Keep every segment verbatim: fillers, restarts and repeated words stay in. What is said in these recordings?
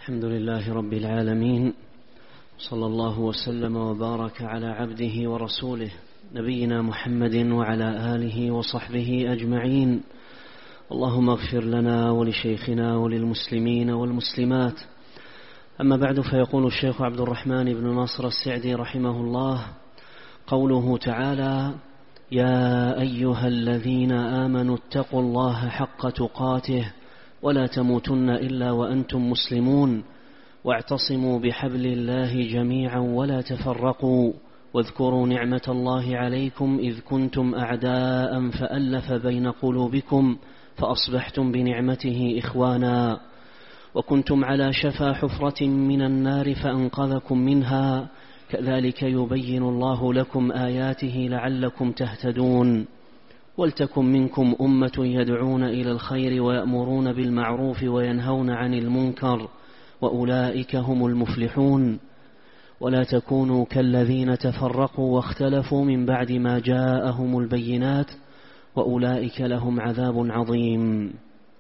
الحمد لله رب العالمين، صلى الله وسلم وبارك على عبده ورسوله نبينا محمد وعلى آله وصحبه أجمعين. اللهم اغفر لنا ولشيخنا وللمسلمين والمسلمات. أما بعد، فيقول الشيخ عبد الرحمن بن ناصر السعدي رحمه الله: قوله تعالى: يا أيها الذين آمنوا اتقوا الله حق تقاته ولا تموتن إلا وأنتم مسلمون واعتصموا بحبل الله جميعا ولا تفرقوا واذكروا نعمة الله عليكم إذ كنتم أعداء فألف بين قلوبكم فأصبحتم بنعمته إخوانا وكنتم على شفا حفرة من النار فأنقذكم منها كذلك يبين الله لكم آياته لعلكم تهتدون. ولتكن منكم أمة يدعون إلى الخير ويأمرون بالمعروف وينهون عن المنكر وأولئك هم المفلحون. ولا تكونوا كالذين تفرقوا واختلفوا من بعد ما جاءهم البينات وأولئك لهم عذاب عظيم.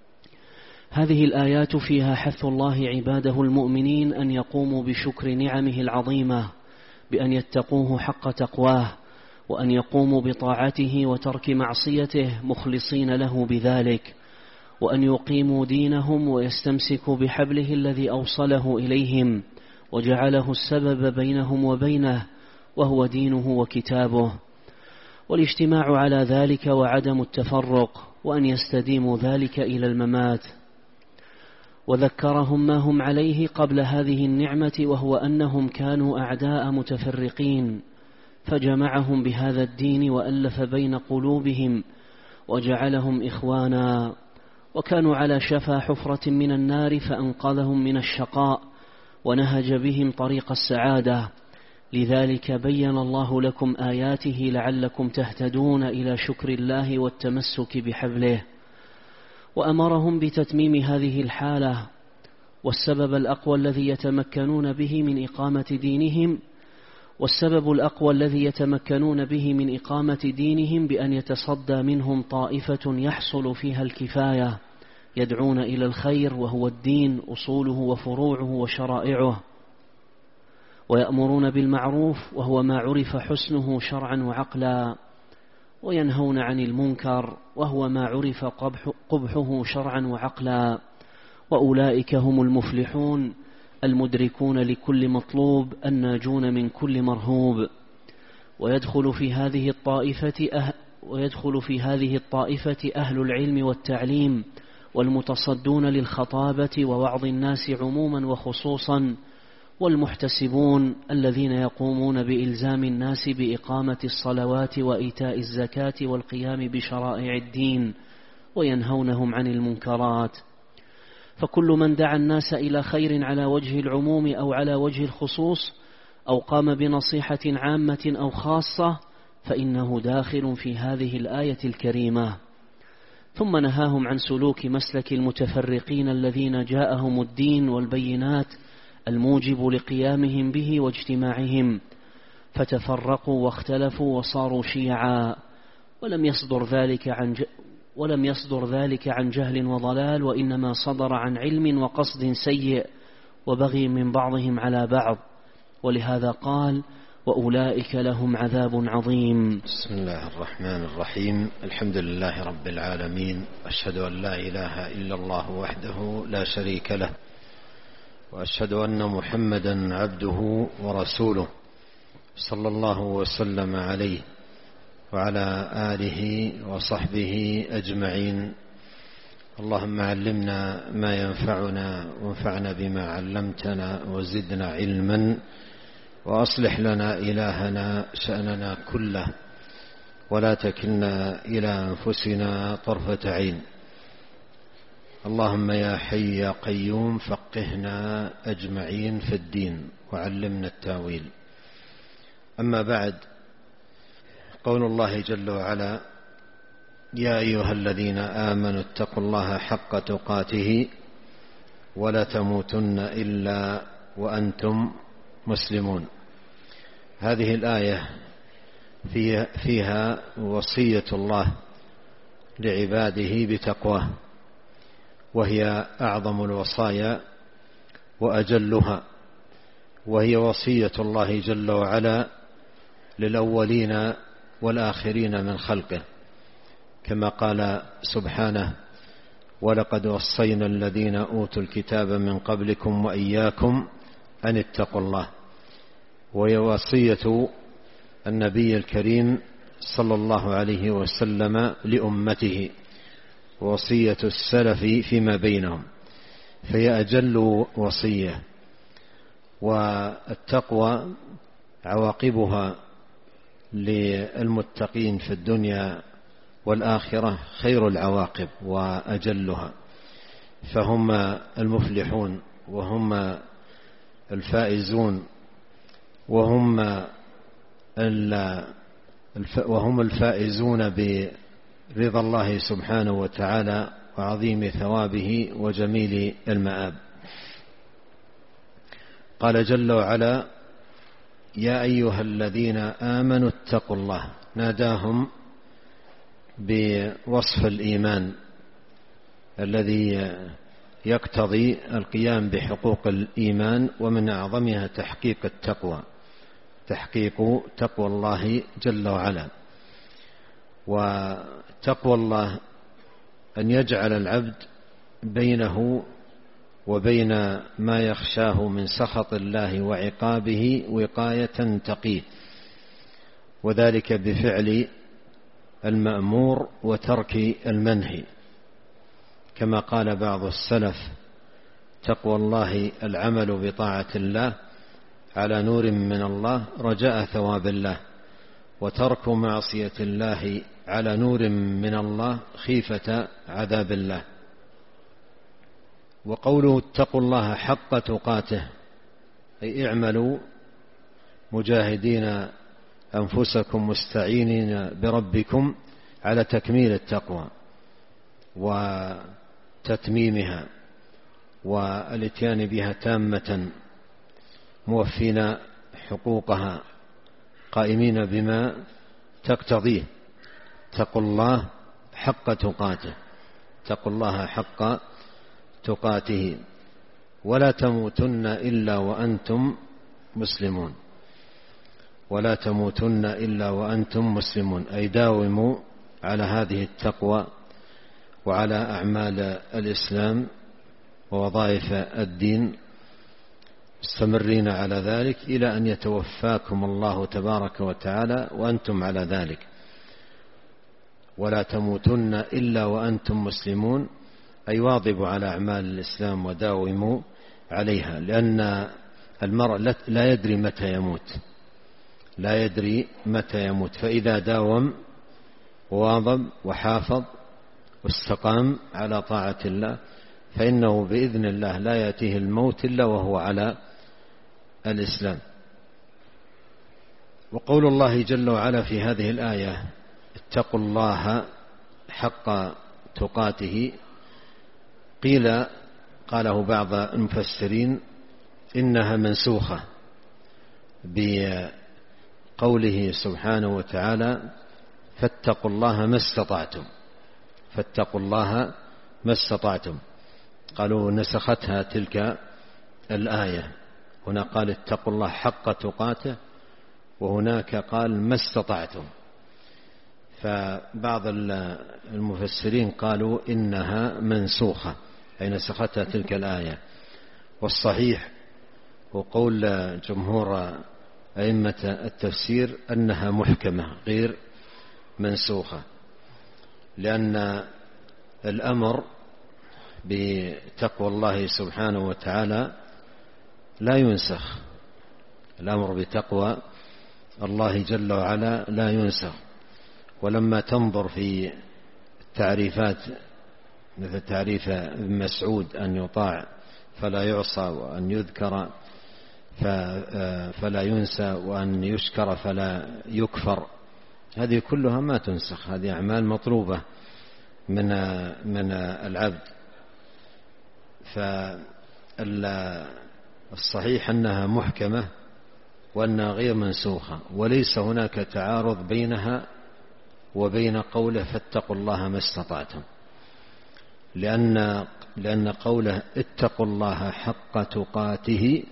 هذه الآيات فيها حث الله عباده المؤمنين أن يقوموا بشكر نعمه العظيمة بأن يتقوه حق تقواه، وأن يقوموا بطاعته وترك معصيته مخلصين له بذلك، وأن يقيموا دينهم ويستمسكوا بحبله الذي أوصله إليهم وجعله السبب بينهم وبينه وهو دينه وكتابه، والاجتماع على ذلك وعدم التفرق، وأن يستديموا ذلك إلى الممات. وذكرهم ما هم عليه قبل هذه النعمة، وهو أنهم كانوا أعداء متفرقين، فجمعهم بهذا الدين وألف بين قلوبهم وجعلهم إخوانا، وكانوا على شفا حفرة من النار فأنقذهم من الشقاء ونهج بهم طريق السعادة. لذلك بين الله لكم آياته لعلكم تهتدون إلى شكر الله والتمسك بحبله، وأمرهم بتتميم هذه الحالة. والسبب الأقوى الذي يتمكنون به من إقامة دينهم والسبب الأقوى الذي يتمكنون به من إقامة دينهم بأن يتصدى منهم طائفة يحصل فيها الكفاية، يدعون إلى الخير وهو الدين أصوله وفروعه وشرائعه، ويأمرون بالمعروف وهو ما عرف حسنه شرعا وعقلا، وينهون عن المنكر وهو ما عرف قبحه شرعا وعقلا، وأولئك هم المفلحون المدركون لكل مطلوب الناجون من كل مرهوب. ويدخل في هذه الطائفة أه ويدخل في هذه الطائفة أهل العلم والتعليم والمتصدون للخطابة ووعظ الناس عموما وخصوصا، والمحتسبون الذين يقومون بإلزام الناس بإقامة الصلوات وإيتاء الزكاة والقيام بشرائع الدين وينهونهم عن المنكرات. فكل من دعا الناس إلى خير على وجه العموم أو على وجه الخصوص أو قام بنصيحة عامة أو خاصة فإنه داخل في هذه الآية الكريمة. ثم نهاهم عن سلوك مسلك المتفرقين الذين جاءهم الدين والبينات الموجب لقيامهم به واجتماعهم فتفرقوا واختلفوا وصاروا شيعا، ولم يصدر ذلك عن ج... ولم يصدر ذلك عن جهل وضلال، وإنما صدر عن علم وقصد سيء وبغي من بعضهم على بعض. ولهذا قال: وأولئك لهم عذاب عظيم. بسم الله الرحمن الرحيم. الحمد لله رب العالمين، أشهد أن لا إله إلا الله وحده لا شريك له، وأشهد أن محمدا عبده ورسوله صلى الله وسلم عليه وعلى آله وصحبه أجمعين. اللهم علمنا ما ينفعنا وانفعنا بما علمتنا وزدنا علما، وأصلح لنا إلهنا شأننا كله، ولا تكلنا إلى أنفسنا طرفة عين. اللهم يا حي يا قيوم فقهنا أجمعين في الدين وعلمنا التاويل. أما بعد، قول الله جل وعلا: يا أيها الذين آمنوا اتقوا الله حق تقاته ولا تموتن إلا وأنتم مسلمون. هذه الآية فيها وصية الله لعباده بتقواه، وهي أعظم الوصايا وأجلها، وهي وصية الله جل وعلا للأولين والآخرين من خلقه، كما قال سبحانه: ولقد وصينا الذين أوتوا الكتاب من قبلكم وإياكم أن اتقوا الله. وهي وصية النبي الكريم صلى الله عليه وسلم لأمته، ووصية السلف فيما بينهم، فهي أجل وصية. والتقوى عواقبها للمتقين في الدنيا والآخرة خير العواقب وأجلها، فهم المفلحون وهم الفائزون وهم وهم الفائزون برضا الله سبحانه وتعالى وعظيم ثوابه وجميل المآب. قال جل وعلا: يا أيها الذين آمنوا اتقوا الله. ناداهم بوصف الإيمان الذي يقتضي القيام بحقوق الإيمان، ومن أعظمها تحقيق التقوى، تحقيق تقوى الله جل وعلا. وتقوى الله أن يجعل العبد بينه وبين ما يخشاه من سخط الله وعقابه وقاية تقيه، وذلك بفعل المأمور وترك المنهي، كما قال بعض السلف: تقوى الله العمل بطاعة الله على نور من الله رجاء ثواب الله، وترك معصية الله على نور من الله خيفة عذاب الله. وقوله اتقوا الله حق تقاته، أي اعملوا مجاهدين أنفسكم مستعينين بربكم على تكميل التقوى وتتميمها والاتيان بها تامة، موفين حقوقها، قائمين بما تقتضيه. اتقوا الله حق تقاته، اتقوا الله حق تقاته، ولا تموتن إلا وأنتم مسلمون، ولا تموتن إلا وأنتم مسلمون، أي داوموا على هذه التقوى وعلى أعمال الإسلام ووظائف الدين، مستمرين على ذلك إلى أن يتوفاكم الله تبارك وتعالى وأنتم على ذلك. ولا تموتن إلا وأنتم مسلمون، أي واظبوا على أعمال الإسلام وداوموا عليها، لأن المرء لا يدري متى يموت، لا يدري متى يموت، فإذا داوم وواظب وحافظ واستقام على طاعة الله فإنه بإذن الله لا يأتيه الموت إلا وهو على الإسلام. وقول الله جل وعلا في هذه الآية: اتقوا الله حق تقاته، قيل قاله بعض المفسرين إنها منسوخة بقوله سبحانه وتعالى: فاتقوا الله ما استطعتم، فاتقوا الله ما استطعتم. قالوا نسختها تلك الآية، هنا قال اتقوا الله حق تقاته، وهناك قال ما استطعتم. فبعض المفسرين قالوا إنها منسوخة، أي نسختها تلك الآية. والصحيح وقول جمهور أئمة التفسير أنها محكمة غير منسوخة، لأن الأمر بتقوى الله سبحانه وتعالى لا ينسخ، الأمر بتقوى الله جل وعلا لا ينسخ. ولما تنظر في التعريفات مثل تعريف ابن مسعود أن يطاع فلا يعصى، وأن يذكر فلا ينسى، وأن يشكر فلا يكفر، هذه كلها ما تنسخ، هذه أعمال مطلوبة من من العبد. فالصحيح أنها محكمة وأنها غير منسوخة، وليس هناك تعارض بينها وبين قوله فاتقوا الله ما استطعتم، لأن لأن قوله اتقوا الله حق تقاته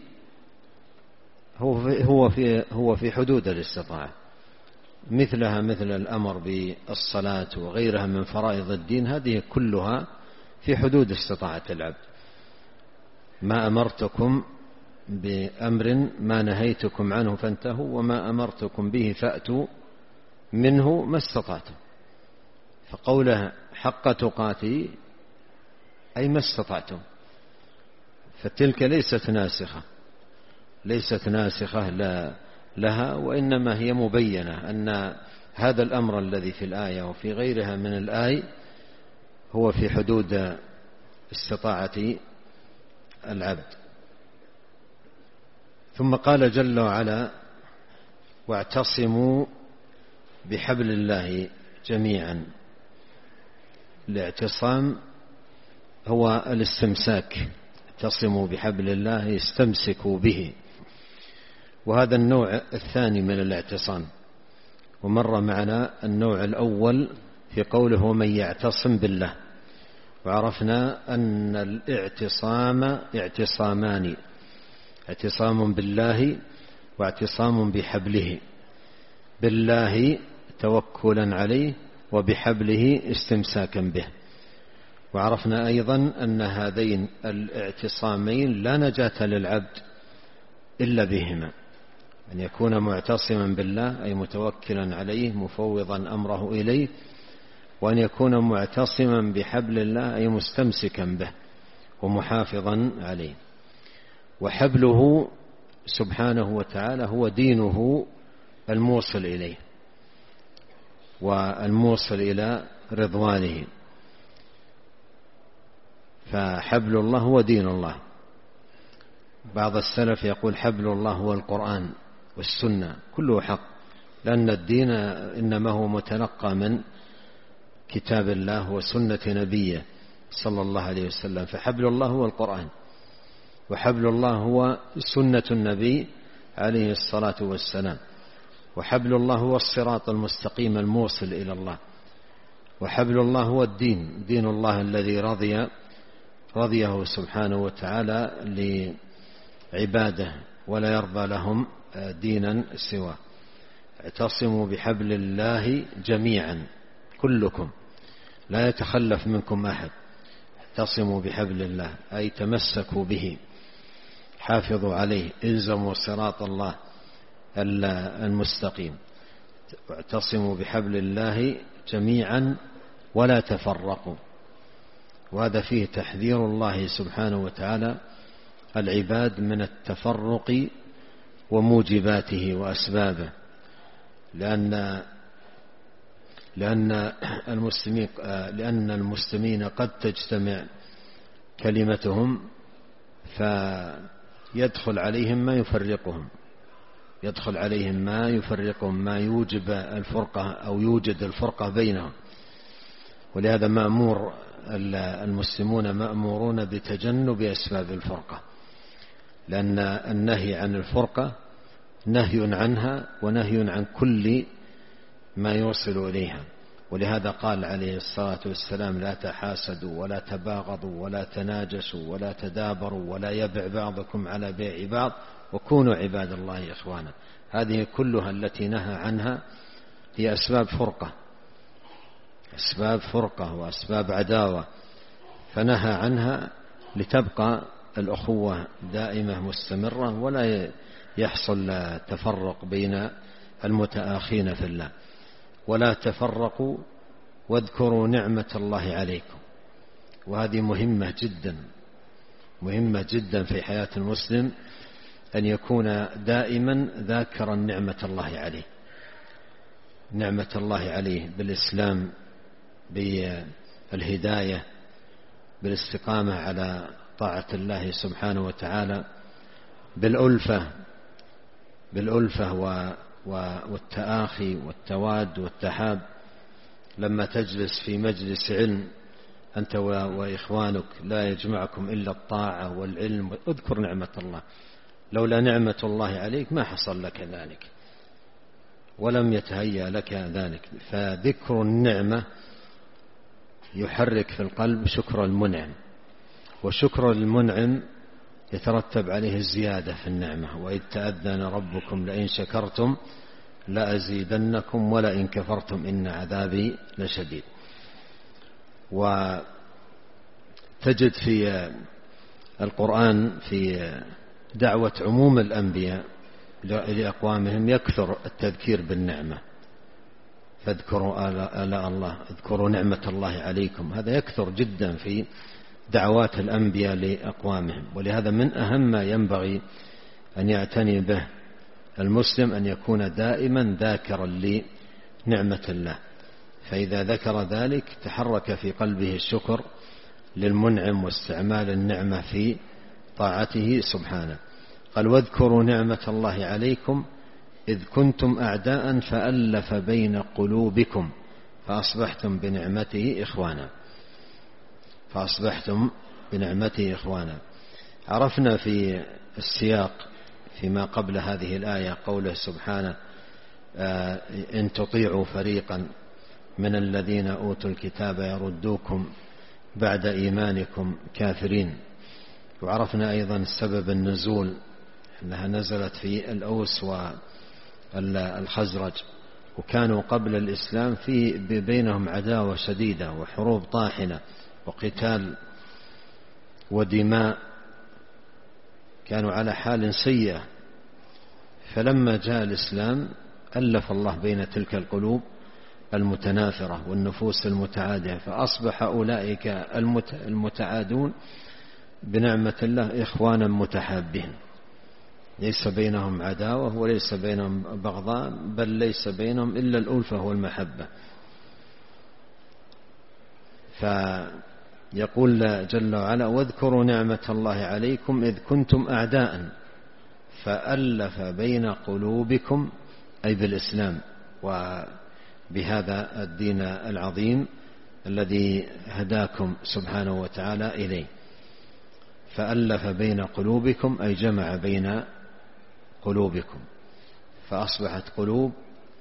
هو في هو في حدود الاستطاعة، مثلها مثل الأمر بالصلاة وغيرها من فرائض الدين، هذه كلها في حدود استطاعة العبد. ما أمرتكم بأمر ما نهيتكم عنه فانتهوا، وما أمرتكم به فأتوا منه ما استطعتم. فقولها حق تقاته أي ما استطعتم، فتلك ليست ناسخة ليست ناسخة لا لها، وإنما هي مبينة أن هذا الأمر الذي في الآية وفي غيرها من الآية هو في حدود استطاعة العبد. ثم قال جل وعلا واعتصموا بحبل الله جميعا. الاعتصام هو الاستمساك، اعتصموا بحبل الله استمسكوا به، وهذا النوع الثاني من الاعتصام. ومر معنا النوع الأول في قوله ومن يعتصم بالله، وعرفنا أن الاعتصام اعتصامان، اعتصام بالله واعتصام بحبله، بالله توكلا عليه وبحبله استمساكا به. وعرفنا أيضا أن هذين الاعتصامين لا نجاة للعبد إلا بهما، أن يكون معتصما بالله أي متوكلا عليه مفوضا أمره إليه، وأن يكون معتصما بحبل الله أي مستمسكا به ومحافظا عليه. وحبله سبحانه وتعالى هو دينه الموصل إليه والموصل إلى رضوانه، فحبل الله هو دين الله. بعض السلف يقول حبل الله هو القرآن والسنة، كله حق، لأن الدين إنما هو متلقى من كتاب الله وسنة نبيه صلى الله عليه وسلم. فحبل الله هو القرآن، وحبل الله هو سنة النبي عليه الصلاة والسلام، وحبل الله هو الصراط المستقيم الموصل إلى الله، وحبل الله هو الدين، دين الله الذي رضي رضيه سبحانه وتعالى لعباده ولا يرضى لهم دينا سواه. اعتصموا بحبل الله جميعا كلكم لا يتخلف منكم أحد، اعتصموا بحبل الله أي تمسكوا به، حافظوا عليه، الزموا صراط الله المستقيم. اعتصموا بحبل الله جميعا ولا تفرقوا، وهذا فيه تحذير الله سبحانه وتعالى العباد من التفرق وموجباته وأسبابه، لأن لأن المسلمين لأن المسلمين قد تجتمع كلمتهم فيدخل عليهم ما يفرقهم يدخل عليهم ما يفرقهم ما يوجب الفرقة أو يوجد الفرقة بينهم. ولهذا مأمور المسلمون مأمورون بتجنب أسباب الفرقة، لأن النهي عن الفرقة نهي عنها ونهي عن كل ما يوصل إليها. ولهذا قال عليه الصلاة والسلام لا تحاسدوا ولا تباغضوا ولا تناجسوا ولا تدابروا ولا يبع بعضكم على بيع بعض وكونوا عباد الله إخوانا. هذه كلها التي نهى عنها هي أسباب فرقة أسباب فرقة وأسباب عداوة، فنهى عنها لتبقى الأخوة دائمة مستمرة ولا يحصل تفرق بين المتآخين في الله. ولا تفرقوا واذكروا نعمة الله عليكم، وهذه مهمة جدا مهمة جدا في حياة المسلم أن يكون دائما ذاكرا نعمة الله عليه نعمة الله عليه بالإسلام، بالهداية، بالاستقامة على طاعة الله سبحانه وتعالى، بالألفة بالألفة والتآخي والتواد والتحاب. لما تجلس في مجلس علم أنت وإخوانك لا يجمعكم إلا الطاعة والعلم، اذكر نعمة الله، لولا نعمة الله عليك ما حصل لك ذلك ولم يتهيأ لك ذلك. فذكر النعمة يحرك في القلب شكر المنعم، وشكر المنعم يترتب عليه الزيادة في النعمة. وإذ تأذن ربكم لئن شكرتم لأزيدنكم ولئن كفرتم إن عذابي لشديد. وتجد في القرآن في دعوة عموم الأنبياء لأقوامهم يكثر التذكير بالنعمة، فاذكروا آلاء الله، اذكروا نعمة الله عليكم. هذا يكثر جدا في دعوات الأنبياء لأقوامهم. ولهذا من أهم ما ينبغي أن يعتني به المسلم أن يكون دائما ذاكرا لنعمة الله، فإذا ذكر ذلك تحرك في قلبه الشكر للمنعم واستعمال النعمة في طاعته سبحانه. قال واذكروا نعمة الله عليكم إذ كنتم أعداء فألف بين قلوبكم فأصبحتم بنعمته إخوانا فأصبحتم بنعمته إخوانا. عرفنا في السياق فيما قبل هذه الآية قوله سبحانه إن تطيعوا فريقا من الذين أوتوا الكتاب يردوكم بعد إيمانكم كافرين. وعرفنا أيضا سبب النزول أنها نزلت في الأوس والخزرج، وكانوا قبل الإسلام في بينهم عداوة شديدة وحروب طاحنة وقتال ودماء، كانوا على حال سيئة. فلما جاء الإسلام ألف الله بين تلك القلوب المتنافرة والنفوس المتعادية، فأصبح أولئك المتعادون بنعمة الله إخوانا متحابين، ليس بينهم عداوة وليس بينهم بغضاء، بل ليس بينهم إلا الألفة والمحبة. فيقول جل وعلا واذكروا نعمة الله عليكم إذ كنتم أعداء فألف بين قلوبكم، أي بالإسلام وبهذا الدين العظيم الذي هداكم سبحانه وتعالى إليه. فألف بين قلوبكم أي جمع بين قلوبكم، فأصبحت قلوب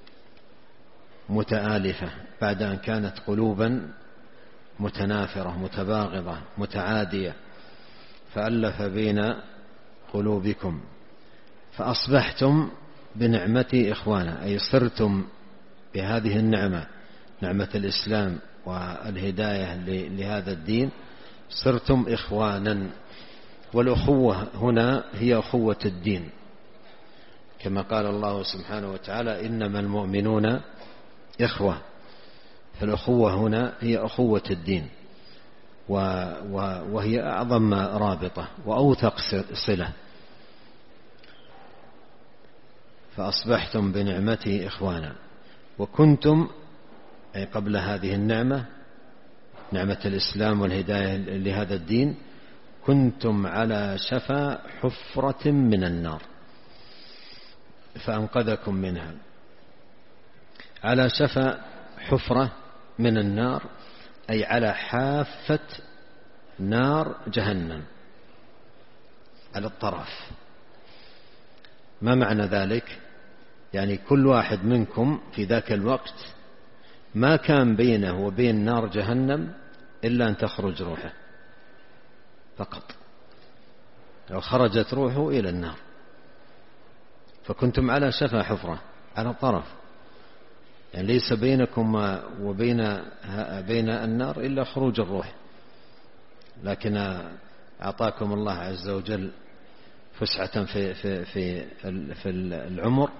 متآلفة بعد أن كانت قلوبا متنافرة متباغضة متعادية. فألف بين قلوبكم فأصبحتم بنعمتي إخوانا، أي صرتم بهذه النعمة، نعمة الإسلام والهداية لهذا الدين، صرتم إخوانا. والأخوة هنا هي أخوة الدين، كما قال الله سبحانه وتعالى إنما المؤمنون إخوة. فالأخوة هنا هي أخوة الدين، وهي أعظم رابطة وأوثق صلة. فأصبحتم بنعمتي إخوانا وكنتم، أي قبل هذه النعمة نعمة الإسلام والهداية لهذا الدين، كنتم على شفا حفرة من النار فأنقذكم منها. على شفا حفرة من النار أي على حافة نار جهنم، على الطرف. ما معنى ذلك؟ يعني كل واحد منكم في ذاك الوقت ما كان بينه وبين نار جهنم إلا أن تخرج روحه فقط، لو خرجت روحه إلى النار. فكنتم على شفا حفرة، على الطرف، يعني ليس بينكم وبين بين النار إلا خروج الروح. لكن أعطاكم الله عز وجل فسعة في في في في العمر،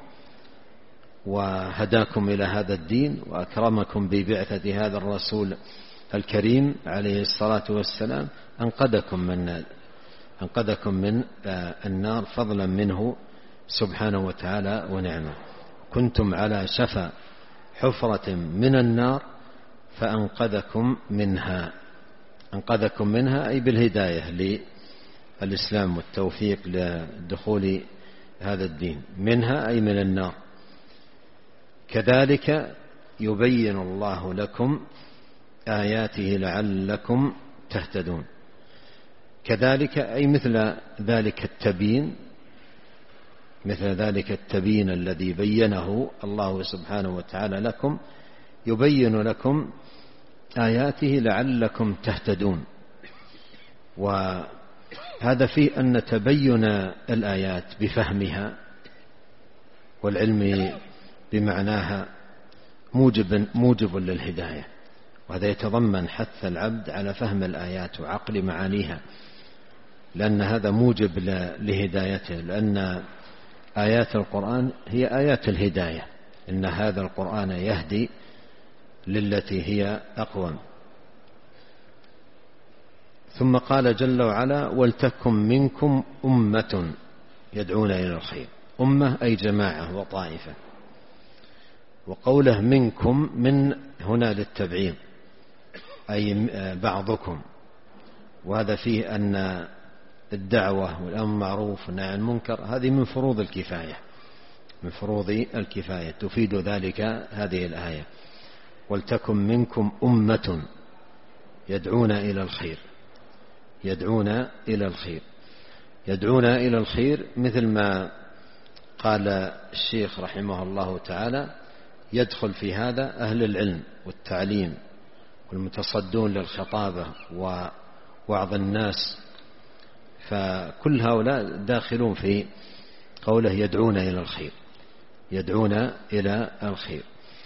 وهداكم إلى هذا الدين، وأكرمكم ببعثة هذا الرسول الكريم عليه الصلاة والسلام، أنقذكم من أنقذكم من النار فضلا منه سبحانه وتعالى ونعمه. كنتم على شفا حفرة من النار فأنقذكم منها. أنقذكم منها أي بالهداية للإسلام والتوفيق لدخول هذا الدين، منها أي من النار. كذلك يبين الله لكم آياته لعلكم تهتدون. كذلك أي مثل ذلك التبيين، مثل ذلك التبيين الذي بينه الله سبحانه وتعالى لكم، يبين لكم آياته لعلكم تهتدون. وهذا فيه أن تبين الآيات بفهمها والعلم بمعناها موجب, موجب للهداية، وهذا يتضمن حث العبد على فهم الآيات وعقل معانيها، لأن هذا موجب لهدايته، لأن آيات القرآن هي آيات الهداية، إن هذا القرآن يهدي للتي هي أقوم. ثم قال جل وعلا: ولتكن منكم أمة يدعون إلى الخير. أمة أي جماعة وطائفة، وقوله منكم من هنا للتبعيض أي بعضكم، وهذا فيه أن الدعوة والأمر بالمعروف والنهي عن المنكر هذه من فروض الكفاية، من فروض الكفاية، تفيد ذلك هذه الآية: ولتكن منكم أمة يدعون إلى الخير. يدعون إلى الخير يدعون إلى الخير مثل ما قال الشيخ رحمه الله تعالى: يدخل في هذا أهل العلم والتعليم والمتصدون للخطابة ووعظ الناس، فكل هؤلاء داخلون في قوله يدعون إلى الخير. يدعون إلى الخير.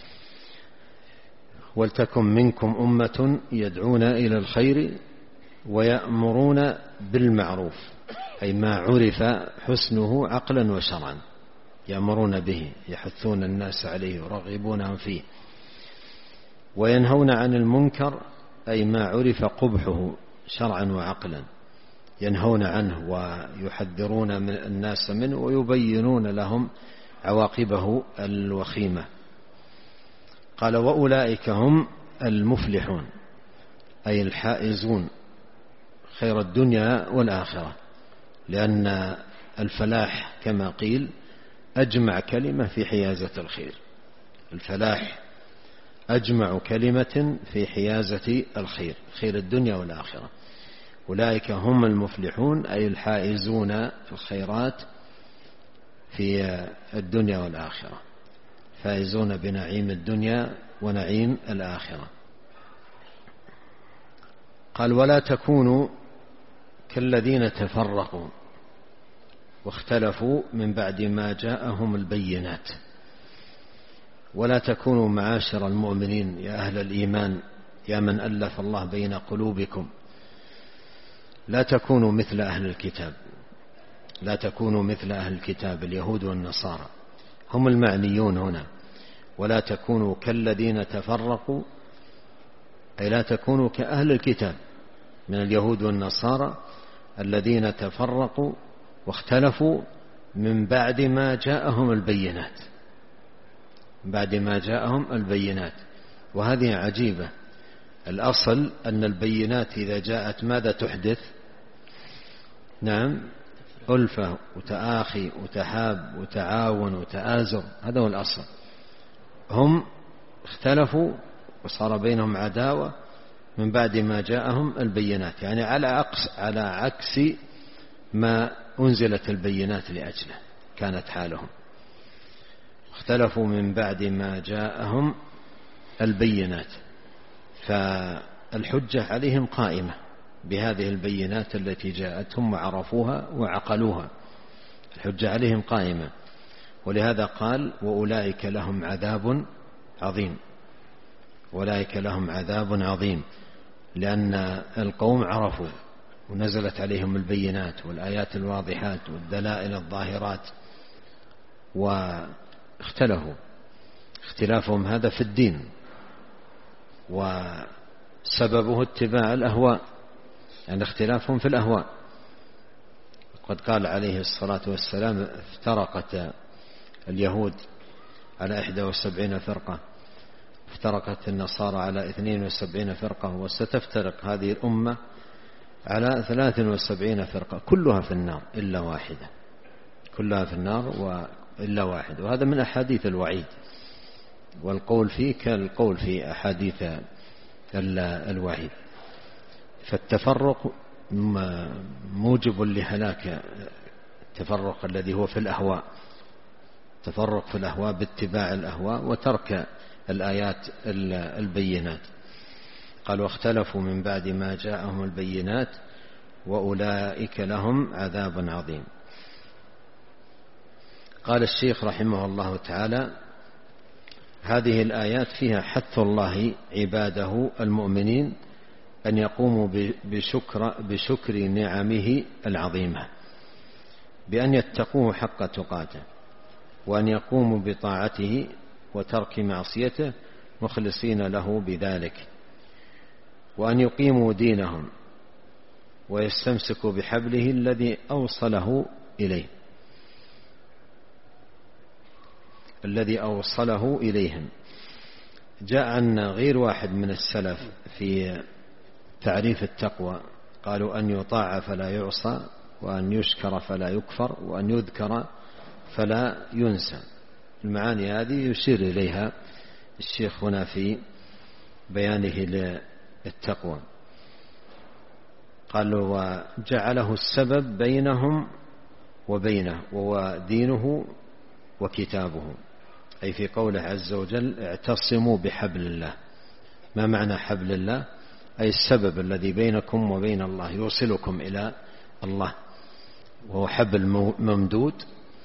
ولتكن منكم أمة يدعون إلى الخير ويأمرون بالمعروف، أي ما عرف حسنه عقلا وشرعا، يأمرون به، يحثون الناس عليه يرغبونهم فيه. وينهون عن المنكر، أي ما عرف قبحه شرعا وعقلا، ينهون عنه ويحذرون من الناس منه ويبينون لهم عواقبه الوخيمة. قال: وأولئك هم المفلحون، أي الحائزون خير الدنيا والآخرة، لأن الفلاح كما قيل أجمع كلمة في حيازة الخير. الفلاح أجمع كلمة في حيازة الخير، خير الدنيا والآخرة. أولئك هم المفلحون، أي الحائزون الخيرات في الدنيا والآخرة، فائزون بنعيم الدنيا ونعيم الآخرة. قال: ولا تكونوا كالذين تفرقوا واختلفوا من بعد ما جاءهم البينات. ولا تكونوا معاشر المؤمنين يا أهل الإيمان، يا من ألف الله بين قلوبكم، لا تكونوا مثل أهل الكتاب. لا تكونوا مثل أهل الكتاب اليهود والنصارى، هم المعنيون هنا. ولا تكونوا كالذين تفرقوا، أي لا تكونوا كأهل الكتاب من اليهود والنصارى الذين تفرقوا واختلفوا من بعد ما جاءهم البينات. بعد ما جاءهم البينات، وهذه عجيبة. الأصل أن البينات إذا جاءت ماذا تحدث؟ نعم، ألفة وتآخي وتحاب وتعاون وتآزر، هذا هو الأصل. هم اختلفوا وصار بينهم عداوة من بعد ما جاءهم البينات، يعني على عكس على عكس ما أنزلت البينات لأجله كانت حالهم. اختلفوا من بعد ما جاءهم البينات، فالحجة عليهم قائمة بهذه البينات التي جاءتهم وعرفوها وعقلوها، الحجة عليهم قائمة. ولهذا قال: وأولئك لهم عذاب عظيم. أولئك لهم عذاب عظيم، لأن القوم عرفوا ونزلت عليهم البينات والآيات الواضحات والدلائل الظاهرات، واختلفوا. اختلافهم هذا في الدين، وسببه اتباع الأهواء، يعني اختلافهم في الأهواء. قد قال عليه الصلاة والسلام: افترقت اليهود على إحدى وسبعين فرقة، افترقت النصارى على اثنين وسبعين فرقة، وستفترق هذه الأمة على ثلاث وسبعين فرقة، كلها في النار إلا واحدة. كلها في النار إلا واحد. وهذا من أحاديث الوعيد، والقول فيه كالقول في أحاديث الوعيد. فالتفرق موجب لهلاك، التفرق الذي هو في الأهواء، تفرق في الأهواء باتباع الأهواء وترك الآيات البينات. قال: واختلفوا من بعد ما جاءهم البينات وأولئك لهم عذاب عظيم. قال الشيخ رحمه الله تعالى: هذه الآيات فيها حث الله عباده المؤمنين أن يقوموا بشكر, بشكر نعمه العظيمة، بأن يتقوه حق تقاته، وأن يقوموا بطاعته وترك معصيته مخلصين له بذلك، وأن يقيموا دينهم ويستمسكوا بحبله الذي أوصله إليه الذي أوصله إليهم. جاء عنا غير واحد من السلف في تعريف التقوى، قالوا: أن يطاع فلا يعصى، وأن يشكر فلا يكفر، وأن يذكر فلا ينسى. المعاني هذه يشير إليها الشيخ هنا في بيانه للتقوى. قالوا: وجعله السبب بينهم وبينه، وهو دينه وكتابه، أي في قوله عز وجل: اعتصموا بحبل الله. ما معنى حبل الله؟ أي السبب الذي بينكم وبين الله، يوصلكم إلى الله، وهو حبل ممدود،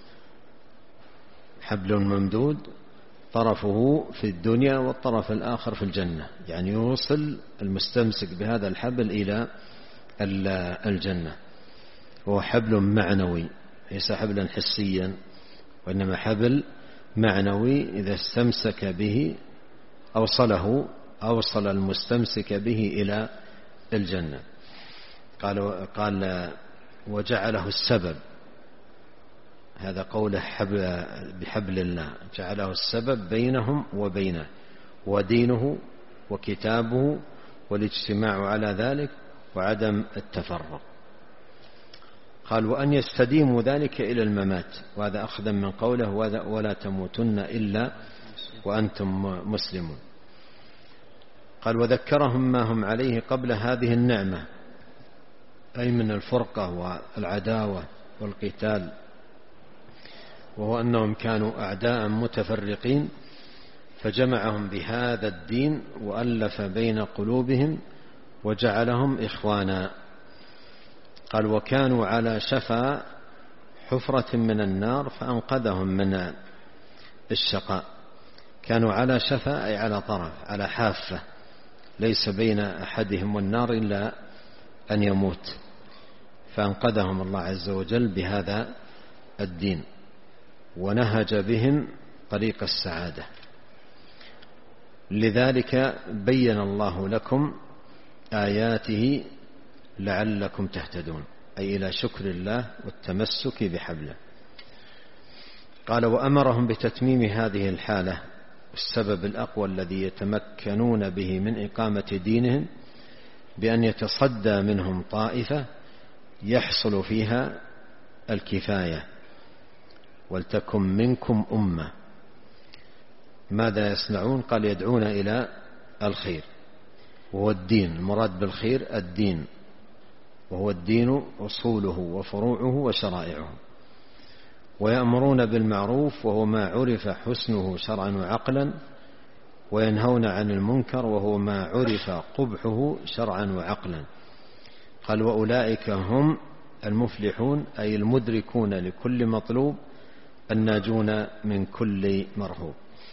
حبل ممدود طرفه في الدنيا والطرف الآخر في الجنة، يعني يوصل المستمسك بهذا الحبل إلى الجنة. وهو حبل معنوي، ليس حبلا حسيا، وإنما حبل معنوي إذا استمسك به أوصله أوصل المستمسك به إلى الجنة. قال, قال وجعله السبب، هذا قوله حبل بحبل الله، جعله السبب بينهم وبينه، ودينه وكتابه، والاجتماع على ذلك وعدم التفرق. قال: وأن يستديموا ذلك إلى الممات، وهذا أخذا من قوله: ولا تموتن إلا وأنتم مسلمون. قال: وذكرهم ما هم عليه قبل هذه النعمة، أي من الفرقة والعداوة والقتال، وهو أنهم كانوا أعداء متفرقين، فجمعهم بهذا الدين وألف بين قلوبهم وجعلهم إخوانا. قال: وكانوا على شفا حفرة من النار فأنقذهم من الشقاء. كانوا على شفا أي على طرف، على حافة، ليس بين أحدهم والنار إلا أن يموت، فأنقذهم الله عز وجل بهذا الدين ونهج بهم طريق السعادة. لذلك بين الله لكم آياته لعلكم تهتدون، أي إلى شكر الله والتمسك بحبله. قال: وأمرهم بتتميم هذه الحالة، السبب الأقوى الذي يتمكنون به من إقامة دينهم، بأن يتصدى منهم طائفة يحصل فيها الكفاية. ولتكن منكم أمة. ماذا يصنعون؟ قال: يدعون إلى الخير، وهو الدين. المراد بالخير الدين، وهو الدين أصوله وفروعه وشرائعه. ويأمرون بالمعروف، وهو ما عرف حسنه شرعا وعقلا، وينهون عن المنكر، وهو ما عرف قبحه شرعا وعقلا. قال: وأولئك هم المفلحون، أي المدركون لكل مطلوب، الناجون من كل مرهوب.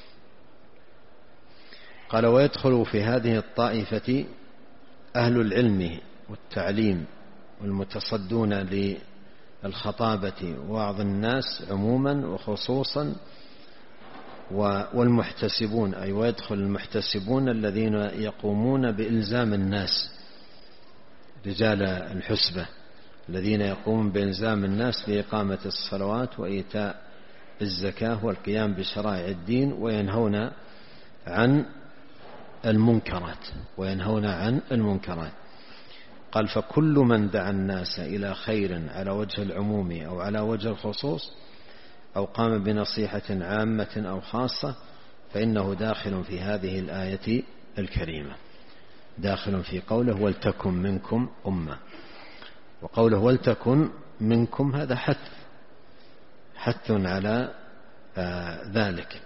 قال: ويدخل في هذه الطائفة أهل العلم والتعليم والمتصدون للخطابة ووعظ الناس عموما وخصوصا، والمحتسبون، أي ويدخل المحتسبون الذين يقومون بإلزام الناس، رجال الحسبة الذين يقومون بإلزام الناس بإقامة الصلوات وإيتاء الزكاة والقيام بشرائع الدين، وينهون عن المنكرات وينهون عن المنكرات. قال: فكل من دعا الناس إلى خير على وجه العموم أو على وجه الخصوص، أو قام بنصيحة عامة أو خاصة، فإنه داخل في هذه الآية الكريمة، داخل في قوله: ولتكن منكم أمة. وقوله ولتكن منكم هذا حث حث على آه ذلك.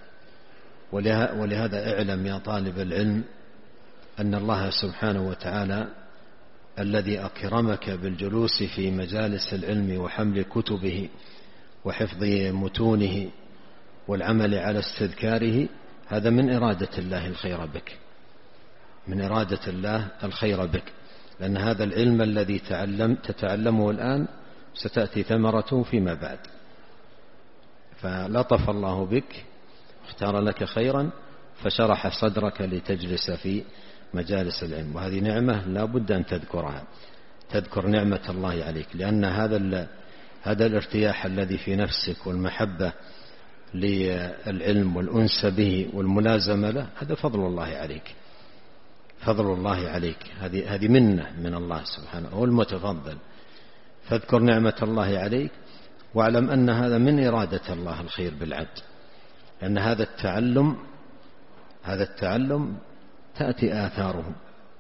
ولهذا اعلم يا طالب العلم أن الله سبحانه وتعالى الذي أكرمك بالجلوس في مجالس العلم وحمل كتبه وحفظ متونه والعمل على استذكاره، هذا من إرادة الله الخير بك، من إرادة الله الخير بك، لأن هذا العلم الذي تعلم تتعلمه الآن ستأتي ثمرته فيما بعد. فلطف الله بك، اختار لك خيرا، فشرح صدرك لتجلس في مجالس العلم، وهذه نعمة لا بد أن تذكرها، تذكر نعمة الله عليك، لأن هذا هذا الارتياح الذي في نفسك والمحبة للعلم والأنس به والملازمة له، هذا فضل الله عليك، فضل الله عليك، هذه هذه منة من الله سبحانه، هو المتفضل. فاذكر نعمة الله عليك، واعلم أن هذا من إرادة الله الخير بالعبد، لأن هذا التعلم هذا التعلم تأتي آثاره.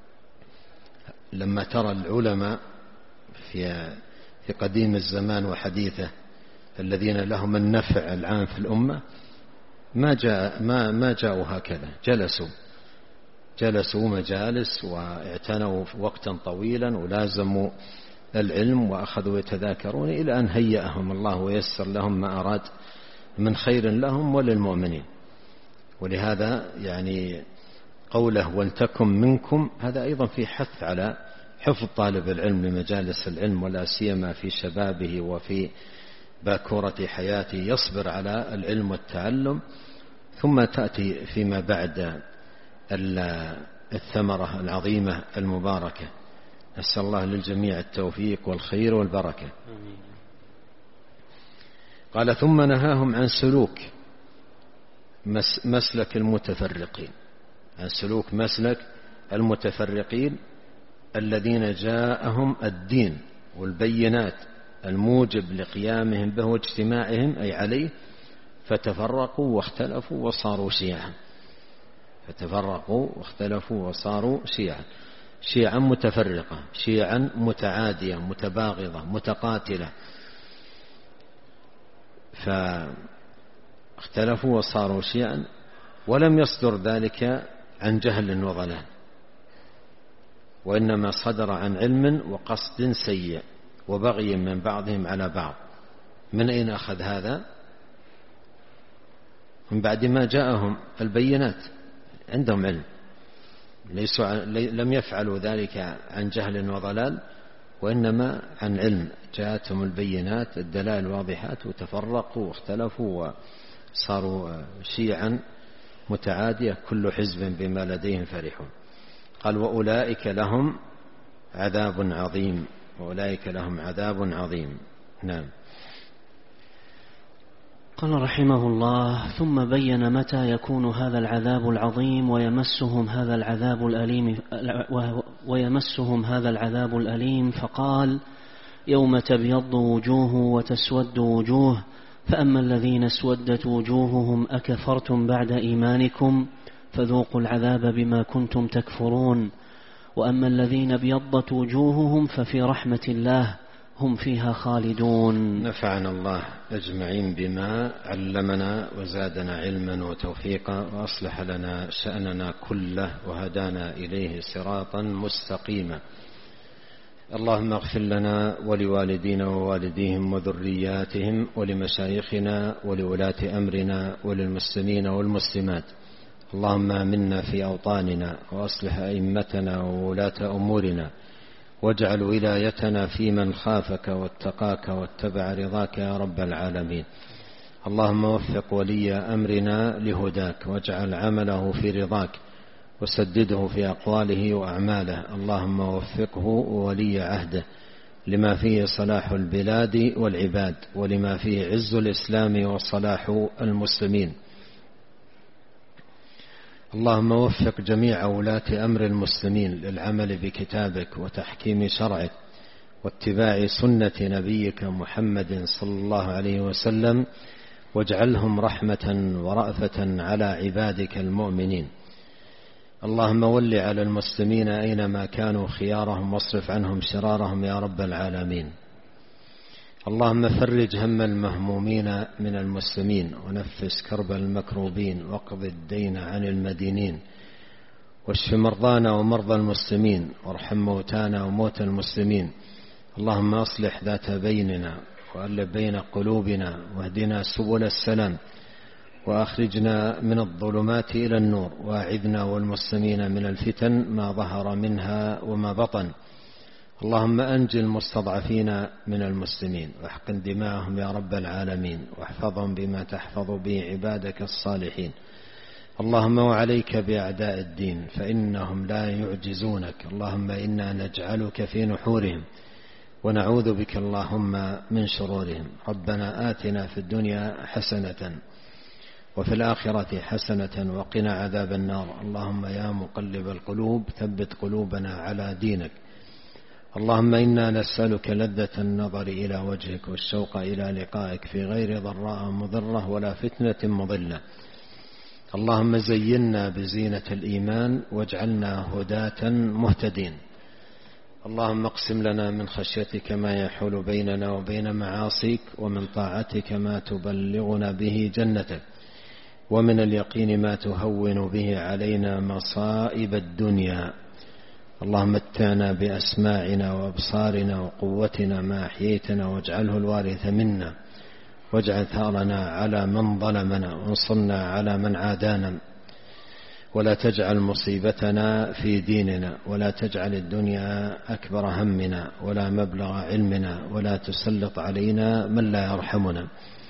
لما ترى العلماء في في قديم الزمان وحديثه الذين لهم النفع العام في الأمة، ما جاء ما ما جاءوا هكذا، جلسوا جلسوا مجالس واعتنوا وقتا طويلا ولازموا العلم وأخذوا يتذاكرون إلى أن هيأهم الله ويسر لهم ما أراد من خير لهم وللمؤمنين. ولهذا يعني قوله ولتكن منكم، هذا أيضا في حث على حفظ طالب العلم لمجالس العلم، ولا سيما في شبابه وفي باكورة حياته، يصبر على العلم والتعلم، ثم تأتي فيما بعد الثمرة العظيمة المباركة. نسأل الله للجميع التوفيق والخير والبركة. قال ثم نهاهم عن سلوك مسلك المتفرقين، عن سلوك مسلك المتفرقين الذين جاءهم الدين والبينات الموجب لقيامهم به واجتماعهم أي عليه، فتفرقوا واختلفوا وصاروا شيعا، فتفرقوا واختلفوا وصاروا شيعا، شيعا متفرقة، شيعا متعادية متباغضة متقاتلة، فاختلفوا وصاروا شيعا. ولم يصدر ذلك عن جهل وضلال، وإنما صدر عن علم وقصد سيء وبغي من بعضهم على بعض. من أين أخذ هذا؟ من بعد ما جاءهم البينات، عندهم علم، ليسوا لم يفعلوا ذلك عن جهل وضلال، وإنما عن علم، جاءتهم البينات الدلائل الواضحات وتفرقوا واختلفوا وصاروا شيعا متعادية، كل حزب بما لديهم فرحون. قال وأولئك لهم عذاب عظيم، وأولئك لهم عذاب عظيم. نعم. قال رحمه الله ثم بين متى يكون هذا العذاب العظيم ويمسهم هذا العذاب الأليم ويمسهم هذا العذاب الأليم فقال يوم تبيض وجوه وتسود وجوه، فأما الذين اسودت وجوههم أكفرتم بعد إيمانكم فذوقوا العذاب بما كنتم تكفرون، وأما الذين ابيضت وجوههم ففي رحمة الله هم فيها خالدون. نفعنا الله أجمعين بما علمنا وزادنا علما وتوفيقا، وأصلح لنا شأننا كله وهدانا إليه صراطا مستقيما. اللهم اغفر لنا ولوالدينا ووالديهم وذرياتهم ولمشايخنا ولولاة أمرنا وللمسلمين والمسلمات. اللهم آمنا في أوطاننا وأصلح أئمتنا وولاة أمورنا، واجعل ولايتنا في من خافك واتقاك واتبع رضاك يا رب العالمين. اللهم وفق ولي أمرنا لهداك، واجعل عمله في رضاك، وسدده في أقواله وأعماله. اللهم وفقه وولي عهده لما فيه صلاح البلاد والعباد، ولما فيه عز الإسلام وصلاح المسلمين. اللهم وفق جميع ولاة أمر المسلمين للعمل بكتابك وتحكيم شرعك واتباع سنة نبيك محمد صلى الله عليه وسلم، واجعلهم رحمة ورأفة على عبادك المؤمنين. اللهم ول على المسلمين أينما كانوا خيارهم، واصرف عنهم شرارهم يا رب العالمين. اللهم فرج هم المهمومين من المسلمين، ونفس كرب المكروبين، واقض الدين عن المدينين، واشف مرضانا ومرضى المسلمين، وارحم موتانا وموتى المسلمين. اللهم أصلح ذات بيننا وألف بين قلوبنا، واهدنا سبل السلام، وأخرجنا من الظلمات إلى النور، وأعذنا والمسلمين من الفتن ما ظهر منها وما بطن. اللهم أنج المستضعفين من المسلمين، واحقن دماءهم يا رب العالمين، واحفظهم بما تحفظ به عبادك الصالحين. اللهم وعليك بأعداء الدين فإنهم لا يعجزونك. اللهم إنا نجعلك في نحورهم ونعوذ بك اللهم من شرورهم. ربنا آتنا في الدنيا حسنة وفي الآخرة حسنة وقنا عذاب النار. اللهم يا مقلب القلوب ثبت قلوبنا على دينك. اللهم إنا نسألك لذة النظر إلى وجهك والشوق إلى لقائك في غير ضراء مضرة ولا فتنة مضلة. اللهم زينا بزينة الإيمان واجعلنا هداة مهتدين. اللهم اقسم لنا من خشيتك ما يحول بيننا وبين معاصيك، ومن طاعتك ما تبلغنا به جنتك، ومن اليقين ما تهون به علينا مصائب الدنيا. اللهم متعنا بأسماعنا وأبصارنا وقوتنا ما أحييتنا، واجعله الوارث منا، واجعل ثارنا على من ظلمنا، وانصرنا على من عادانا، ولا تجعل مصيبتنا في ديننا، ولا تجعل الدنيا أكبر همنا ولا مبلغ علمنا، ولا تسلط علينا من لا يرحمنا.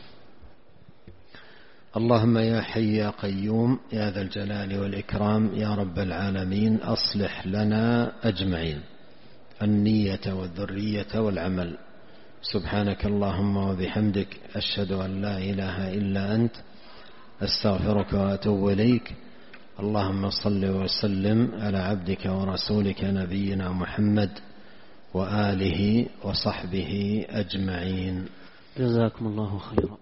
اللهم يا حي يا قيوم يا ذا الجلال والإكرام يا رب العالمين، أصلح لنا أجمعين النية والذرية والعمل. سبحانك اللهم وبحمدك، أشهد أن لا إله إلا أنت، أستغفرك وأتوب إليك. اللهم صل وسلم على عبدك ورسولك نبينا محمد وآله وصحبه أجمعين. جزاكم الله خيرا.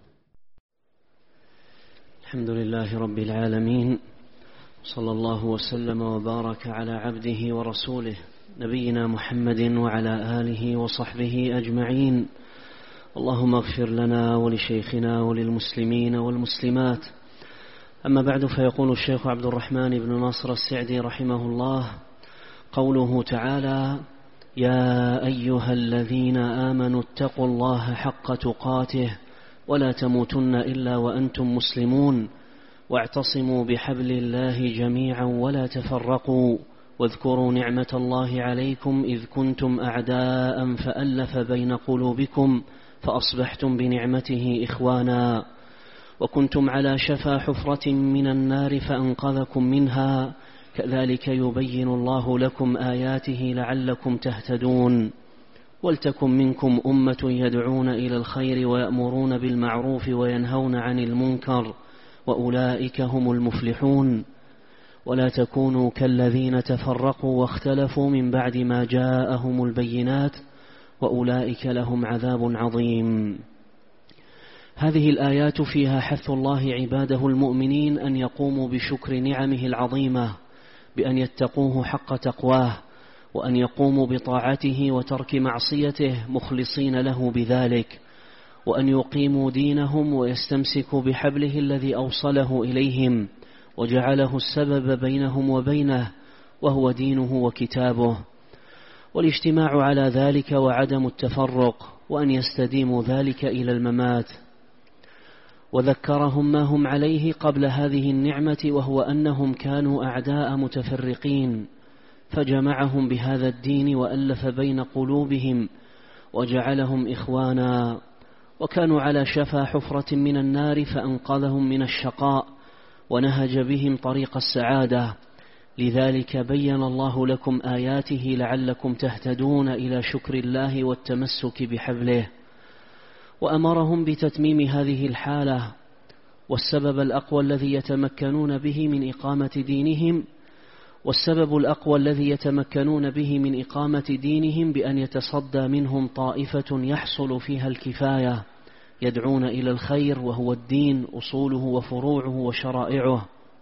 الحمد لله رب العالمين، صلى الله وسلم وبارك على عبده ورسوله نبينا محمد وعلى آله وصحبه أجمعين. اللهم اغفر لنا ولشيخنا وللمسلمين والمسلمات. أما بعد، فيقول الشيخ عبد الرحمن بن ناصر السعدي رحمه الله: قوله تعالى: يا أيها الذين آمنوا اتقوا الله حق تقاته ولا تموتن إلا وأنتم مسلمون، واعتصموا بحبل الله جميعا ولا تفرقوا، واذكروا نعمة الله عليكم إذ كنتم أعداء فألف بين قلوبكم فأصبحتم بنعمته إخوانا، وكنتم على شفا حفرة من النار فأنقذكم منها، كذلك يبين الله لكم آياته لعلكم تهتدون. ولتكن منكم أمة يدعون إلى الخير ويأمرون بالمعروف وينهون عن المنكر، وأولئك هم المفلحون. ولا تكونوا كالذين تفرقوا واختلفوا من بعد ما جاءهم البينات، وأولئك لهم عذاب عظيم. هذه الآيات فيها حث الله عباده المؤمنين أن يقوموا بشكر نعمه العظيمة بأن يتقوه حق تقواه، وأن يقوموا بطاعته وترك معصيته مخلصين له بذلك، وأن يقيموا دينهم ويستمسكوا بحبله الذي أوصله إليهم وجعله السبب بينهم وبينه، وهو دينه وكتابه، والاجتماع على ذلك وعدم التفرق، وأن يستديموا ذلك إلى الممات. وذكرهم ما هم عليه قبل هذه النعمة، وهو أنهم كانوا أعداء متفرقين، فجمعهم بهذا الدين وألف بين قلوبهم وجعلهم إخوانا، وكانوا على شفا حفرة من النار فأنقذهم من الشقاء ونهج بهم طريق السعادة. لذلك بين الله لكم آياته لعلكم تهتدون إلى شكر الله والتمسك بحبله، وأمرهم بتتميم هذه الحالة. والسبب الأقوى الذي يتمكنون به من إقامة دينهم والسبب الأقوى الذي يتمكنون به من إقامة دينهم بأن يتصدى منهم طائفة يحصل فيها الكفاية، يدعون إلى الخير وهو الدين أصوله وفروعه وشرائعه،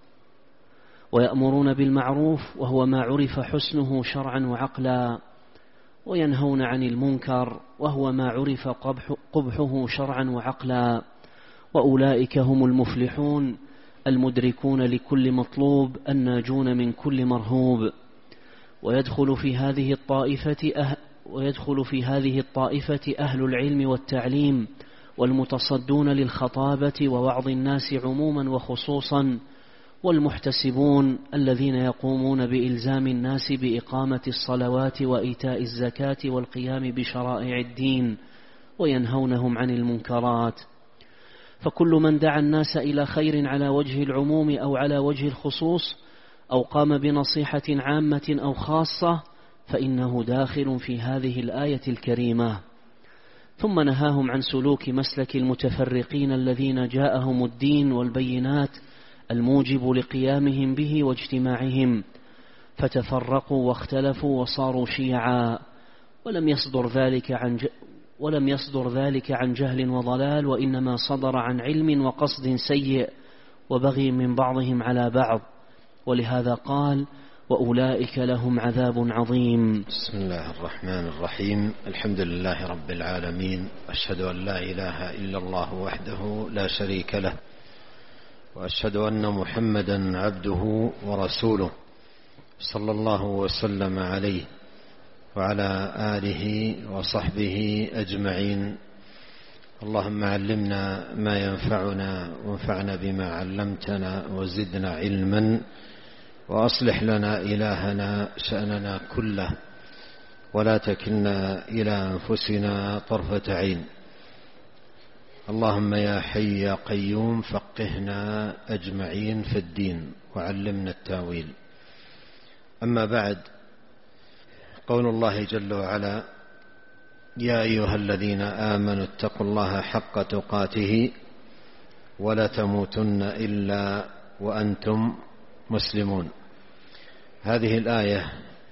ويأمرون بالمعروف وهو ما عرف حسنه شرعا وعقلا، وينهون عن المنكر وهو ما عرف قبحه شرعا وعقلا، وأولئك هم المفلحون، المدركون لكل مطلوب الناجون من كل مرهوب. ويدخل في هذه الطائفة أه ويدخل في هذه الطائفة أهل العلم والتعليم والمتصدون للخطابة ووعظ الناس عموما وخصوصا، والمحتسبون الذين يقومون بإلزام الناس بإقامة الصلوات وإيتاء الزكاة والقيام بشرائع الدين وينهونهم عن المنكرات. فكل من دعا الناس إلى خير على وجه العموم أو على وجه الخصوص أو قام بنصيحة عامة أو خاصة فإنه داخل في هذه الآية الكريمة. ثم نهاهم عن سلوك مسلك المتفرقين الذين جاءهم الدين والبينات الموجب لقيامهم به واجتماعهم، فتفرقوا واختلفوا وصاروا شيعا، ولم يصدر ذلك عن ج... ولم يصدر ذلك عن جهل وضلال، وإنما صدر عن علم وقصد سيء وبغي من بعضهم على بعض. ولهذا قال: وأولئك لهم عذاب عظيم. بسم الله الرحمن الرحيم. الحمد لله رب العالمين، أشهد أن لا إله إلا الله وحده لا شريك له، وأشهد أن محمدا عبده ورسوله صلى الله وسلم عليه وعلى آله وصحبه أجمعين. اللهم علمنا ما ينفعنا وانفعنا بما علمتنا وزدنا علما، وأصلح لنا إلهنا شأننا كله، ولا تكلنا إلى أنفسنا طرفة عين. اللهم يا حي يا قيوم فقهنا أجمعين في الدين وعلمنا التاويل. أما بعد، قول الله جل وعلا: يا أيها الذين آمنوا اتقوا الله حق تقاته ولا تموتن إلا وأنتم مسلمون. هذه الآية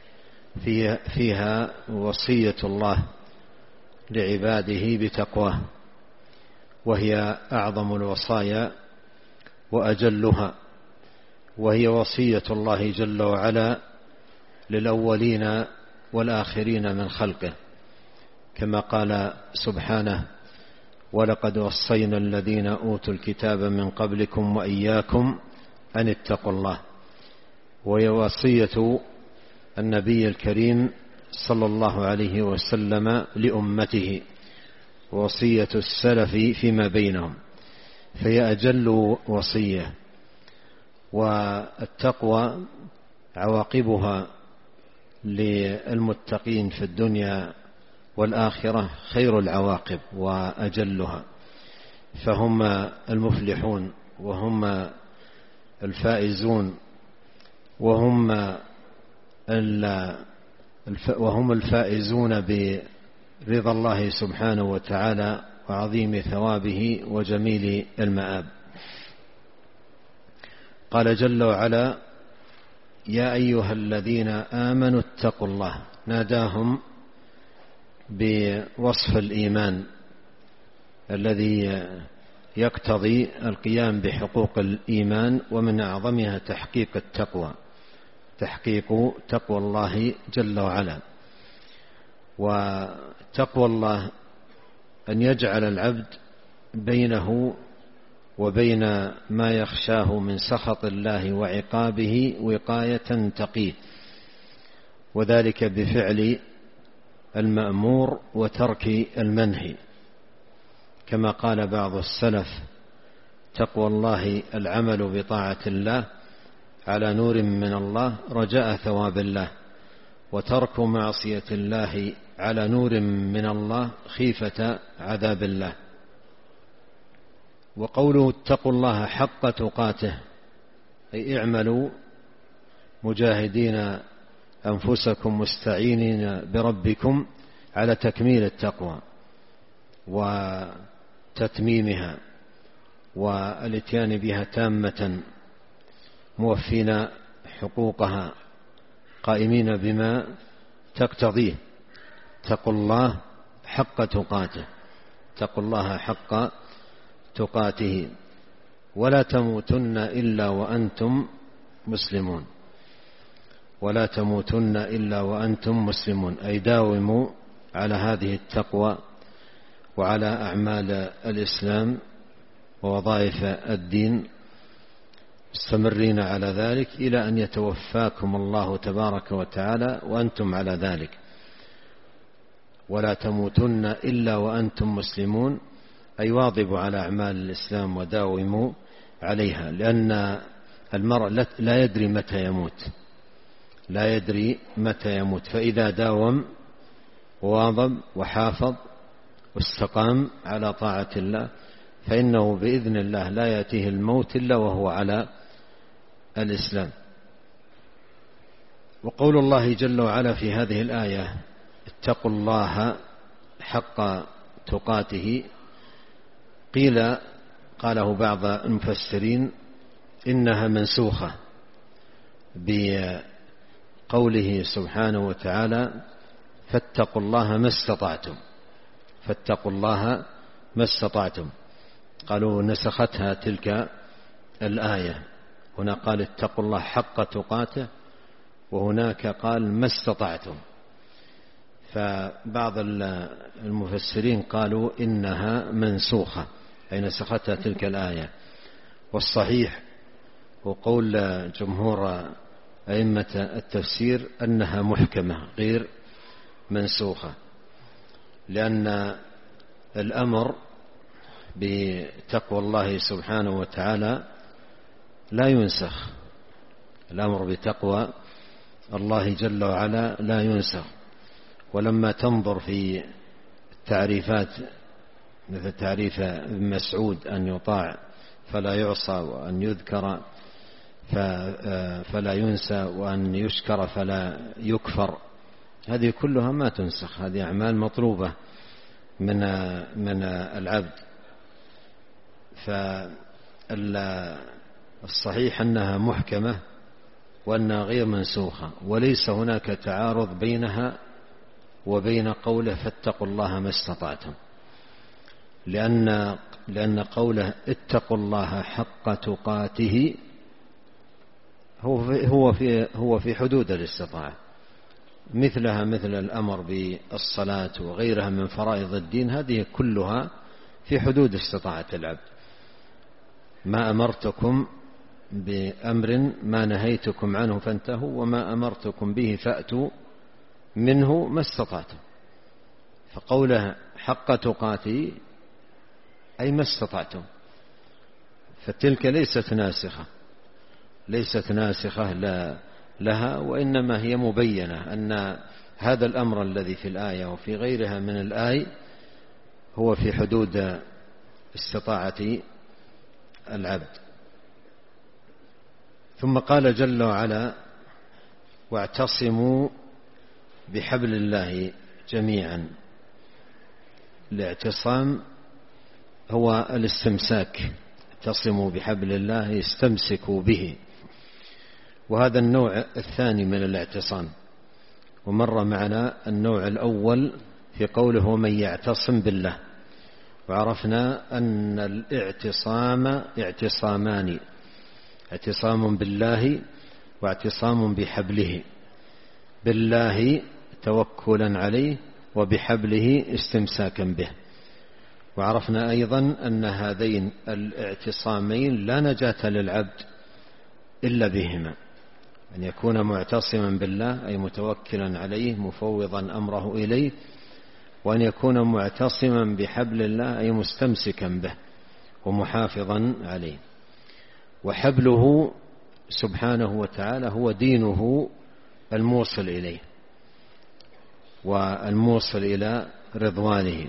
فيها وصية الله لعباده بتقواه، وهي أعظم الوصايا وأجلها، وهي وصية الله جل وعلا للأولين والآخرين من خلقه، كما قال سبحانه: ولقد وصينا الذين أوتوا الكتاب من قبلكم وإياكم أن اتقوا الله. وهي وصية النبي الكريم صلى الله عليه وسلم لأمته، وصية السلف فيما بينهم، فهي أجل وصية. والتقوى عواقبها للمتقين في الدنيا والآخرة خير العواقب وأجلها، فهم المفلحون وهم الفائزون وهم وهم الفائزون برضا الله سبحانه وتعالى وعظيم ثوابه وجميل المآب. قال جل وعلا: يا أيها الذين آمنوا اتقوا الله. ناداهم بوصف الإيمان الذي يقتضي القيام بحقوق الإيمان، ومن أعظمها تحقيق التقوى، تحقيق تقوى الله جل وعلا. وتقوى الله أن يجعل العبد بينه وبين ما يخشاه من سخط الله وعقابه وقاية تقيه، وذلك بفعل المأمور وترك المنهي، كما قال بعض السلف: تقوى الله العمل بطاعة الله على نور من الله رجاء ثواب الله، وترك معصية الله على نور من الله خيفة عذاب الله. وقوله اتقوا الله حق تقاته، أي اعملوا مجاهدين أنفسكم مستعينين بربكم على تكميل التقوى وتتميمها والاتيان بها تامة، موفين حقوقها، قائمين بما تقتضيه. اتقوا الله حق تقاته، اتقوا الله حق تقاته ولا تموتن إلا وأنتم مسلمون، ولا تموتن إلا وأنتم مسلمون، أي داوموا على هذه التقوى وعلى أعمال الإسلام ووظائف الدين، مستمرين على ذلك إلى أن يتوفاكم الله تبارك وتعالى وأنتم على ذلك، ولا تموتن إلا وأنتم مسلمون، أي واظبوا على أعمال الإسلام وداوموا عليها، لأن المرء لا يدري متى يموت، لا يدري متى يموت، فإذا داوم وواظب وحافظ واستقام على طاعة الله فإنه بإذن الله لا يأتيه الموت إلا وهو على الإسلام. وقول الله جل وعلا في هذه الآية اتقوا الله حق تقاته، قيل قاله بعض المفسرين إنها منسوخة بقوله سبحانه وتعالى فاتقوا الله ما استطعتم، فاتقوا الله ما استطعتم، قالوا نسختها تلك الآية، هنا قال اتقوا الله حق تقاته وهناك قال ما استطعتم، فبعض المفسرين قالوا إنها منسوخة أي نسختها تلك الآية، والصحيح وقول جمهور أئمة التفسير أنها محكمة غير منسوخة، لأن الأمر بتقوى الله سبحانه وتعالى لا ينسخ، الأمر بتقوى الله جل وعلا لا ينسخ. ولما تنظر في التعريفات مثل تعريف ابن مسعود أن يطاع فلا يعصى، وأن يذكر فلا ينسى، وأن يشكر فلا يكفر، هذه كلها ما تنسخ، هذه أعمال مطلوبة من من العبد. فالصحيح أنها محكمة وأنها غير منسوخة، وليس هناك تعارض بينها وبين قوله فاتقوا الله ما استطعتم، لأن لأن قوله اتقوا الله حق تقاته هو في هو في هو في حدود الاستطاعة، مثلها مثل الأمر بالصلاة وغيرها من فرائض الدين، هذه كلها في حدود استطاعة العبد. ما أمرتكم بأمر ما نهيتكم عنه فانتهوا، وما أمرتكم به فأتوا منه ما استطعتم، فقوله حق تقاته أي ما استطعتم، فتلك ليست ناسخة، ليست ناسخة لا لها، وإنما هي مبينة أن هذا الأمر الذي في الآية وفي غيرها من الآية هو في حدود استطاعة العبد. ثم قال جل وعلا واعتصموا بحبل الله جميعا. الاعتصام هو الاستمساك، اعتصموا بحبل الله استمسكوا به، وهذا النوع الثاني من الاعتصام. ومر معنا النوع الأول في قوله ومن يعتصم بالله، وعرفنا أن الاعتصام اعتصامان، اعتصام بالله واعتصام بحبله، بالله توكلا عليه وبحبله استمساكا به. وعرفنا أيضا أن هذين الاعتصامين لا نجاة للعبد إلا بهما، أن يكون معتصما بالله أي متوكلا عليه مفوضا أمره إليه، وأن يكون معتصما بحبل الله أي مستمسكا به ومحافظا عليه. وحبله سبحانه وتعالى هو دينه الموصل إليه والموصل إلى رضوانه،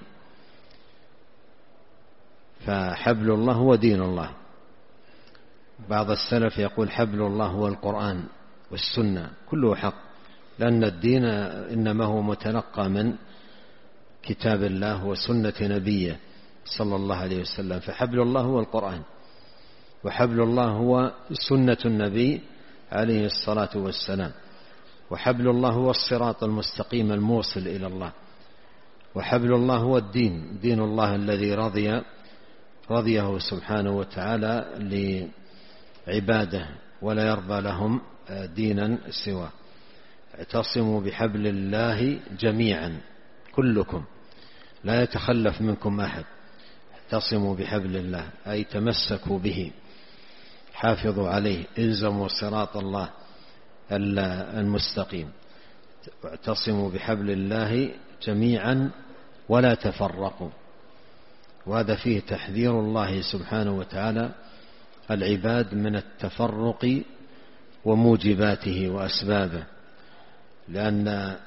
فحبل الله هو دين الله. بعض السلف يقول حبل الله هو القرآن والسنة، كله حق، لأن الدين إنما هو متلقى من كتاب الله وسنة نبيه صلى الله عليه وسلم، فحبل الله هو القرآن، وحبل الله هو سنة النبي عليه الصلاة والسلام، وحبل الله هو الصراط المستقيم الموصل إلى الله، وحبل الله هو الدين، دين الله الذي رضي رضيه سبحانه وتعالى لعباده ولا يرضى لهم دينا سواه. اعتصموا بحبل الله جميعا كلكم لا يتخلف منكم أحد، اعتصموا بحبل الله أي تمسكوا به. حافظوا عليه، الزموا صراط الله المستقيم، واعتصموا بحبل الله جميعا ولا تفرقوا. وهذا فيه تحذير الله سبحانه وتعالى العباد من التفرق وموجباته وأسبابه، لأن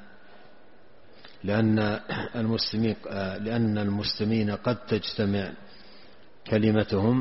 لأن المسلمين لأن المسلمين قد تجتمع كلمتهم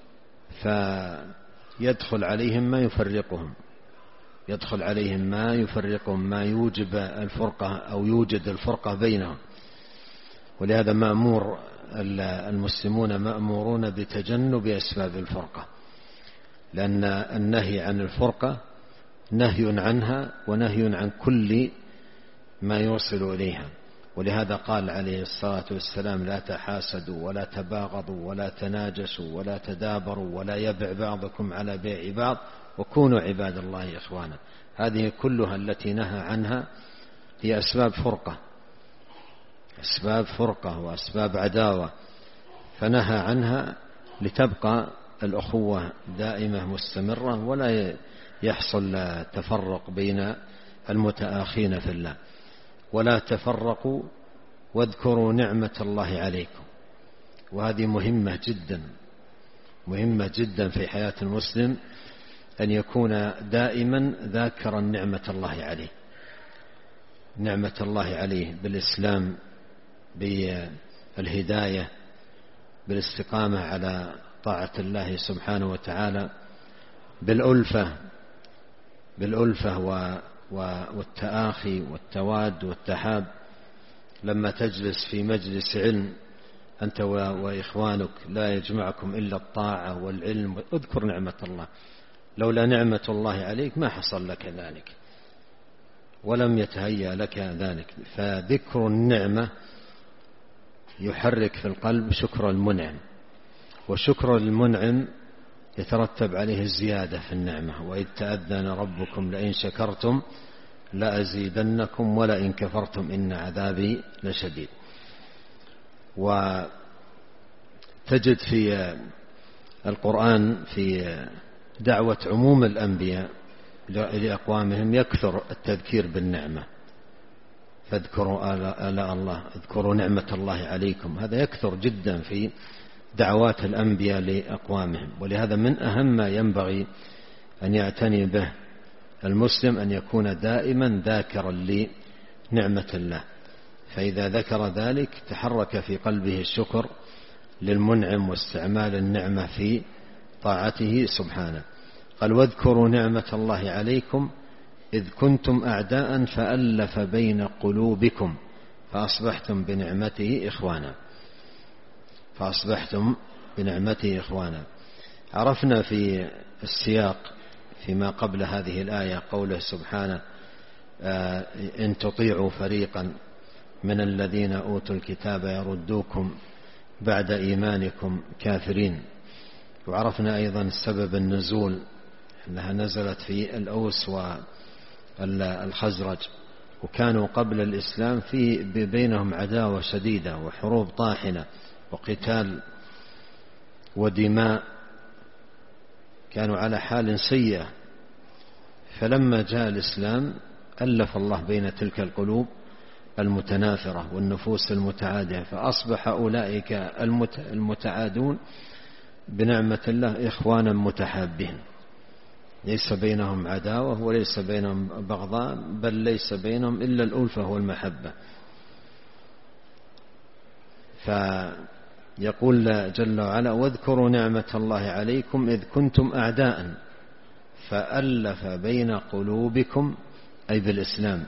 فيدخل عليهم ما يفرقهم يدخل عليهم ما يفرقهم ما يوجب الفرقة أو يوجد الفرقة بينهم. ولهذا مأمور المسلمون مأمورون بتجنب أسباب الفرقة، لأن النهي عن الفرقة نهي عنها ونهي عن كل ما يوصل إليها. ولهذا قال عليه الصلاة والسلام: لا تحاسدوا ولا تباغضوا ولا تناجسوا ولا تدابروا ولا يبع بعضكم على بيع بعض وكونوا عباد الله إخوانا. هذه كلها التي نهى عنها هي أسباب فرقة أسباب فرقة وأسباب عداوة، فنهى عنها لتبقى الأخوة دائمة مستمرة ولا يحصل تفرق بين المتآخين في الله. ولا تفرقوا واذكروا نعمة الله عليكم. وهذه مهمة جدا مهمة جدا في حياة المسلم، أن يكون دائما ذاكرا نعمة الله عليه نعمة الله عليه بالإسلام، بالهداية، بالاستقامة على طاعة الله سبحانه وتعالى، بالألفة بالألفة والتآخي والتواد والتحاب. لما تجلس في مجلس علم أنت وإخوانك لا يجمعكم إلا الطاعة والعلم، اذكر نعمة الله. لولا نعمة الله عليك ما حصل لك ذلك ولم يتهيأ لك ذلك. فذكر النعمة يحرك في القلب شكر المنعم، وشكر المنعم يترتب عليه الزيادة في النعمة. وإذ تأذن ربكم لئن شكرتم لأزيدنكم ولئن كفرتم إن عذابي لشديد. وتجد في القرآن في دعوة عموم الأنبياء لأقوامهم يكثر التذكير بالنعمة، فاذكروا آلاء الله، اذكروا نعمة الله عليكم. هذا يكثر جدا في دعوات الأنبياء لأقوامهم. ولهذا من أهم ما ينبغي أن يعتني به المسلم أن يكون دائما ذاكرا لنعمة الله، فإذا ذكر ذلك تحرك في قلبه الشكر للمنعم واستعمال النعمة في طاعته سبحانه. قال: واذكروا نعمة الله عليكم إذ كنتم أعداء فألف بين قلوبكم فأصبحتم بنعمته إخوانا فأصبحتم بنعمته إخوانا. عرفنا في السياق فيما قبل هذه الآية قوله سبحانه: إن تطيعوا فريقا من الذين أوتوا الكتاب يردوكم بعد إيمانكم كافرين. وعرفنا أيضا سبب النزول أنها نزلت في الأوس والخزرج، وكانوا قبل الإسلام في بينهم عداوة شديدة وحروب طاحنة وقتال ودماء، كانوا على حال سيئة. فلما جاء الإسلام ألف الله بين تلك القلوب المتنافرة والنفوس المتعادية، فأصبح أولئك المتعادون بنعمة الله إخوانا متحابين، ليس بينهم عداوة وليس بينهم بغضاء، بل ليس بينهم إلا الألفة والمحبة. فيقول جل وعلا: واذكروا نعمة الله عليكم إذ كنتم أعداء فألف بين قلوبكم، أي بالإسلام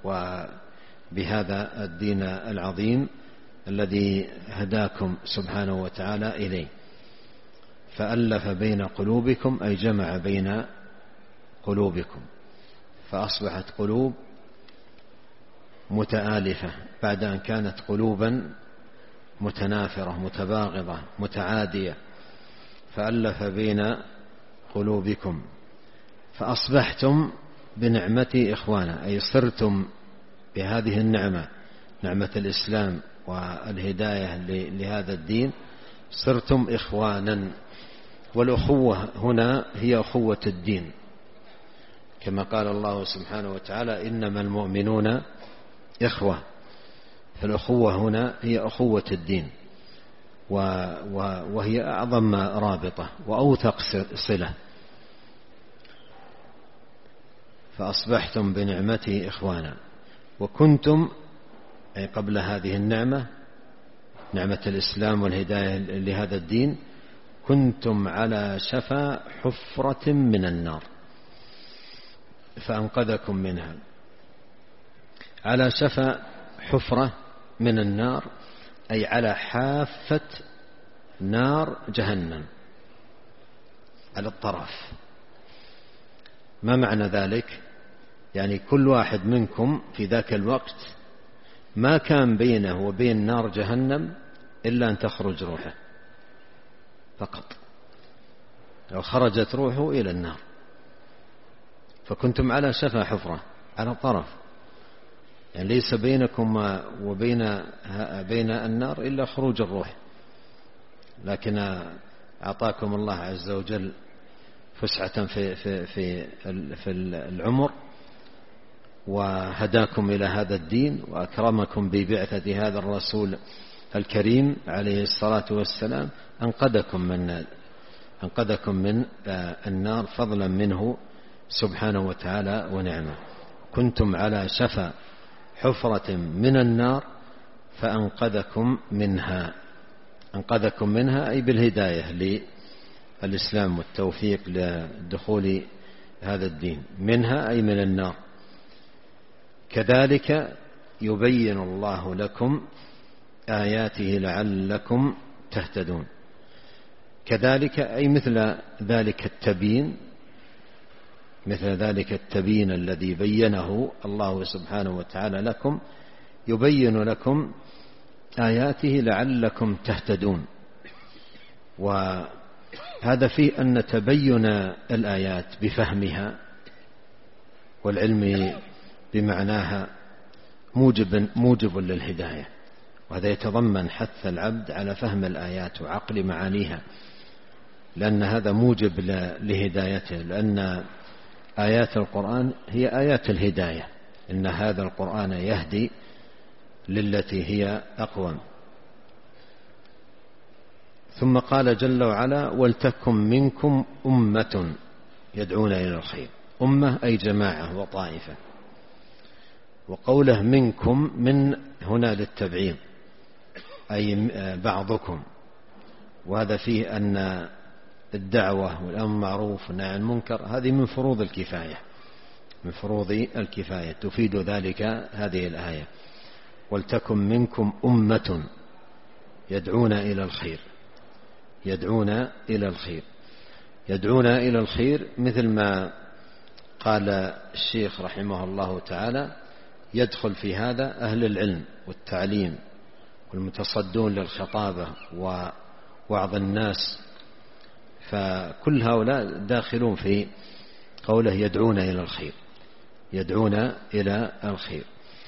وبهذا الدين العظيم الذي هداكم سبحانه وتعالى إليه. فألف بين قلوبكم أي جمع بين قلوبكم، فأصبحت قلوب متآلفة بعد أن كانت قلوبا متنافرة متباغضة متعادية. فألف بين قلوبكم فأصبحتم بنعمتي إخوانا، أي صرتم بهذه النعمة، نعمة الإسلام والهداية لهذا الدين، صرتم إخوانا. والأخوة هنا هي أخوة الدين، كما قال الله سبحانه وتعالى إنما المؤمنون إخوة، فالأخوة هنا هي أخوة الدين، وهي أعظم رابطة وأوثق صلة. فأصبحتم بنعمته إخوانا وكنتم، أي قبل هذه النعمة، نعمة الإسلام والهداية لهذا الدين، كنتم على شفا حفرة من النار فأنقذكم منها. على شفا حفرة من النار أي على حافة نار جهنم، على الطرف. ما معنى ذلك؟ يعني كل واحد منكم في ذاك الوقت ما كان بينه وبين نار جهنم إلا أن تخرج روحه فقط، لو خرجت روحه إلى النار. فكنتم على شفا حفرة، على طرف، يعني ليس بينكم وبين بين النار إلا خروج الروح، لكن أعطاكم الله عز وجل فسعة في في في في العمر، وهداكم إلى هذا الدين، وأكرمكم ببعثة هذا الرسول الكريم عليه الصلاة والسلام، أنقذكم من أنقذكم من النار فضلا منه سبحانه وتعالى ونعمه. كنتم على شفا حفرة من النار فأنقذكم منها. أنقذكم منها أي بالهداية للإسلام والتوفيق لدخول هذا الدين، منها أي من النار. كذلك يبين الله لكم آياته لعلكم تهتدون. كذلك أي مثل ذلك التبيين، مثل ذلك التبيين الذي بينه الله سبحانه وتعالى لكم، يبين لكم آياته لعلكم تهتدون. وهذا فيه أن تبين الآيات بفهمها والعلم بمعناها موجب, موجب للهداية، وهذا يتضمن حث العبد على فهم الآيات وعقل معانيها، لأن هذا موجب لهدايته، لأن آيات القرآن هي آيات الهداية، إن هذا القرآن يهدي للتي هي أقوم. ثم قال جل وعلا ولتكن منكم أمة يدعون إلى الخير. أمة أي جماعة وطائفة، وقوله منكم من هنا للتبعيض أي بعضكم، وهذا فيه أن الدعوة والأمر بالمعروف والنهي عن المنكر هذه من فروض الكفاية، من فروض الكفاية، تفيد ذلك هذه الآية ولتكن منكم أمة يدعون إلى الخير. يدعون إلى الخير يدعون إلى الخير مثل ما قال الشيخ رحمه الله تعالى يدخل في هذا أهل العلم والتعليم والمتصدون للخطابة ووعظ الناس، فكل هؤلاء داخلون في قوله يدعون إلى الخير. يدعون إلى الخير.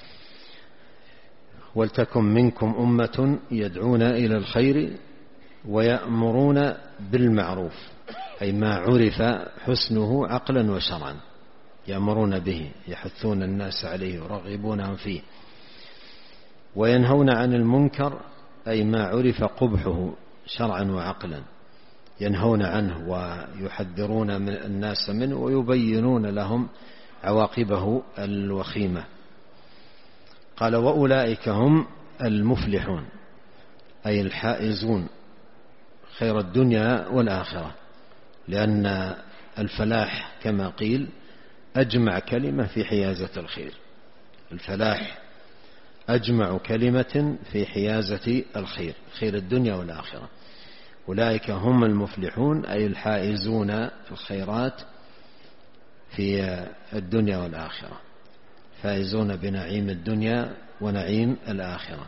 ولتكن منكم أمة يدعون إلى الخير ويأمرون بالمعروف أي ما عرف حسنه عقلا وشرعا، يأمرون به، يحثون الناس عليه ويرغبونهم فيه. وينهون عن المنكر أي ما عرف قبحه شرعا وعقلا، ينهون عنه ويحذرون من الناس منه ويبينون لهم عواقبه الوخيمة. قال وأولئك هم المفلحون أي الحائزون خير الدنيا والآخرة، لأن الفلاح كما قيل أجمع كلمة في حيازة الخير. الفلاح أجمع كلمة في حيازة الخير، خير الدنيا والآخرة. أولئك هم المفلحون أي الحائزون الخيرات في الدنيا والآخرة، فائزون بنعيم الدنيا ونعيم الآخرة.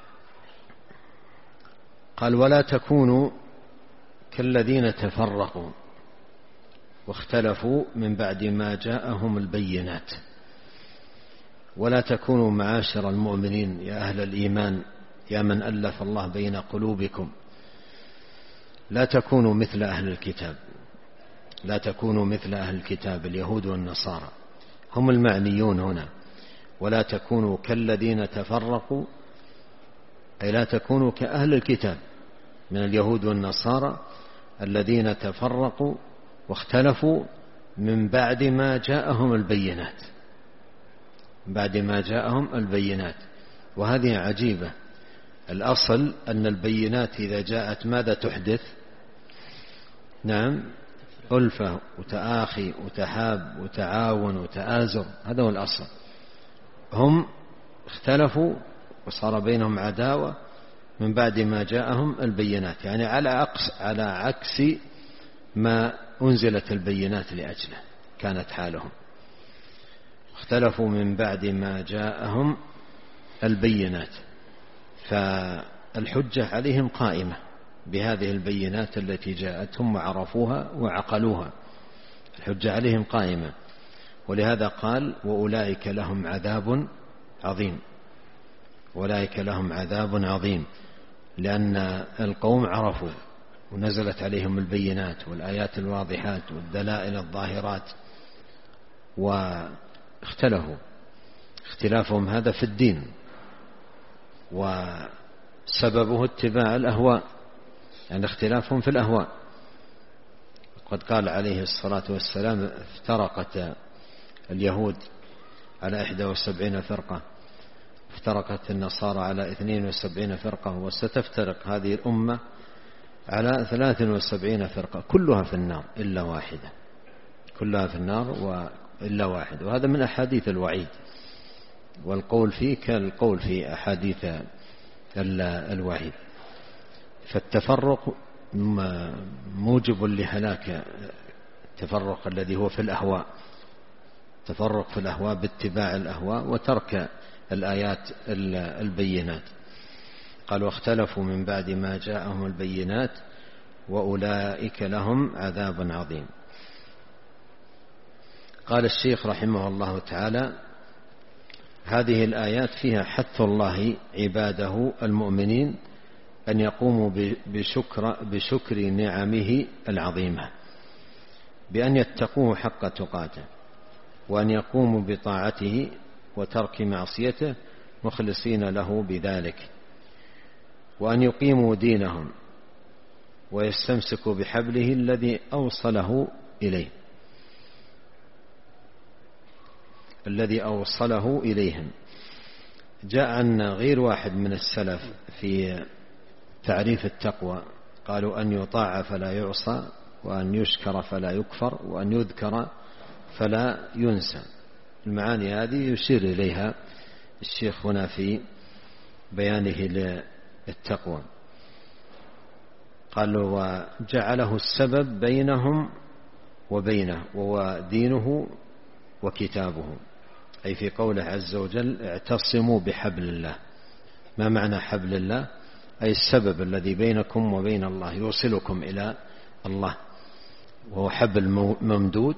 قال ولا تكونوا كالذين تفرقوا واختلفوا من بعد ما جاءهم البينات. ولا تكونوا معاشر المؤمنين يا أهل الإيمان، يا من ألف الله بين قلوبكم، لا تكونوا مثل أهل الكتاب، لا تكونوا مثل أهل الكتاب اليهود والنصارى، هم المعنيون هنا. ولا تكونوا كالذين تفرقوا، أي لا تكونوا كأهل الكتاب من اليهود والنصارى الذين تفرقوا واختلفوا من بعد ما جاءهم البينات، بعد ما جاءهم البينات. وهذه عجيبة، الأصل أن البينات إذا جاءت ماذا تحدث؟ نعم، ألفة وتآخي وتحاب وتعاون وتآزر، هذا هو الأصل. هم اختلفوا وصار بينهم عداوة من بعد ما جاءهم البينات، يعني على عكس على عكس ما أنزلت البينات لأجله كانت حالهم. اختلفوا من بعد ما جاءهم البينات، فالحجة عليهم قائمة بهذه البينات التي جاءتهم وعرفوها وعقلوها، الحجة عليهم قائمة. ولهذا قال وأولئك لهم عذاب عظيم، أولئك لهم عذاب عظيم، لأن القوم عرفوا ونزلت عليهم البينات والآيات الواضحات والدلائل الظاهرات، واختلفوا. اختلافهم هذا في الدين، وسببه اتباع الأهواء، يعني اختلافهم في الأهواء. قد قال عليه الصلاة والسلام افترقت اليهود على إحدى وسبعين فرقة، افترقت النصارى على اثنين وسبعين فرقة، وستفترق هذه الأمة على ثلاث وسبعين فرقة كلها في النار إلا واحدة، كلها في النار إلا واحد. وهذا من أحاديث الوعيد، والقول فيه كالقول في أحاديث الوعيد. فالتفرق موجب لهلاك، التفرق الذي هو في الأهواء، تفرق في الأهواء باتباع الأهواء وترك الآيات البينات. قال واختلفوا من بعد ما جاءهم البينات وأولئك لهم عذاب عظيم. قال الشيخ رحمه الله تعالى هذه الآيات فيها حث الله عباده المؤمنين أن يقوموا بشكر, بشكر نعمه العظيمة، بأن يتقوه حق تقاته، وأن يقوموا بطاعته وترك معصيته مخلصين له بذلك، وأن يقيموا دينهم ويستمسكوا بحبله الذي أوصله إليه الذي أوصله إليهم. جاء عنا غير واحد من السلف في تعريف التقوى، قالوا أن يطاع فلا يعصى، وأن يشكر فلا يكفر، وأن يذكر فلا ينسى. المعاني هذه يشير إليها الشيخ هنا في بيانه للتقوى. قالوا وجعله السبب بينهم وبينه وهو دينه وكتابه، أي في قوله عز وجل اعتصموا بحبل الله. ما معنى حبل الله؟ أي السبب الذي بينكم وبين الله يوصلكم إلى الله، وهو حبل ممدود،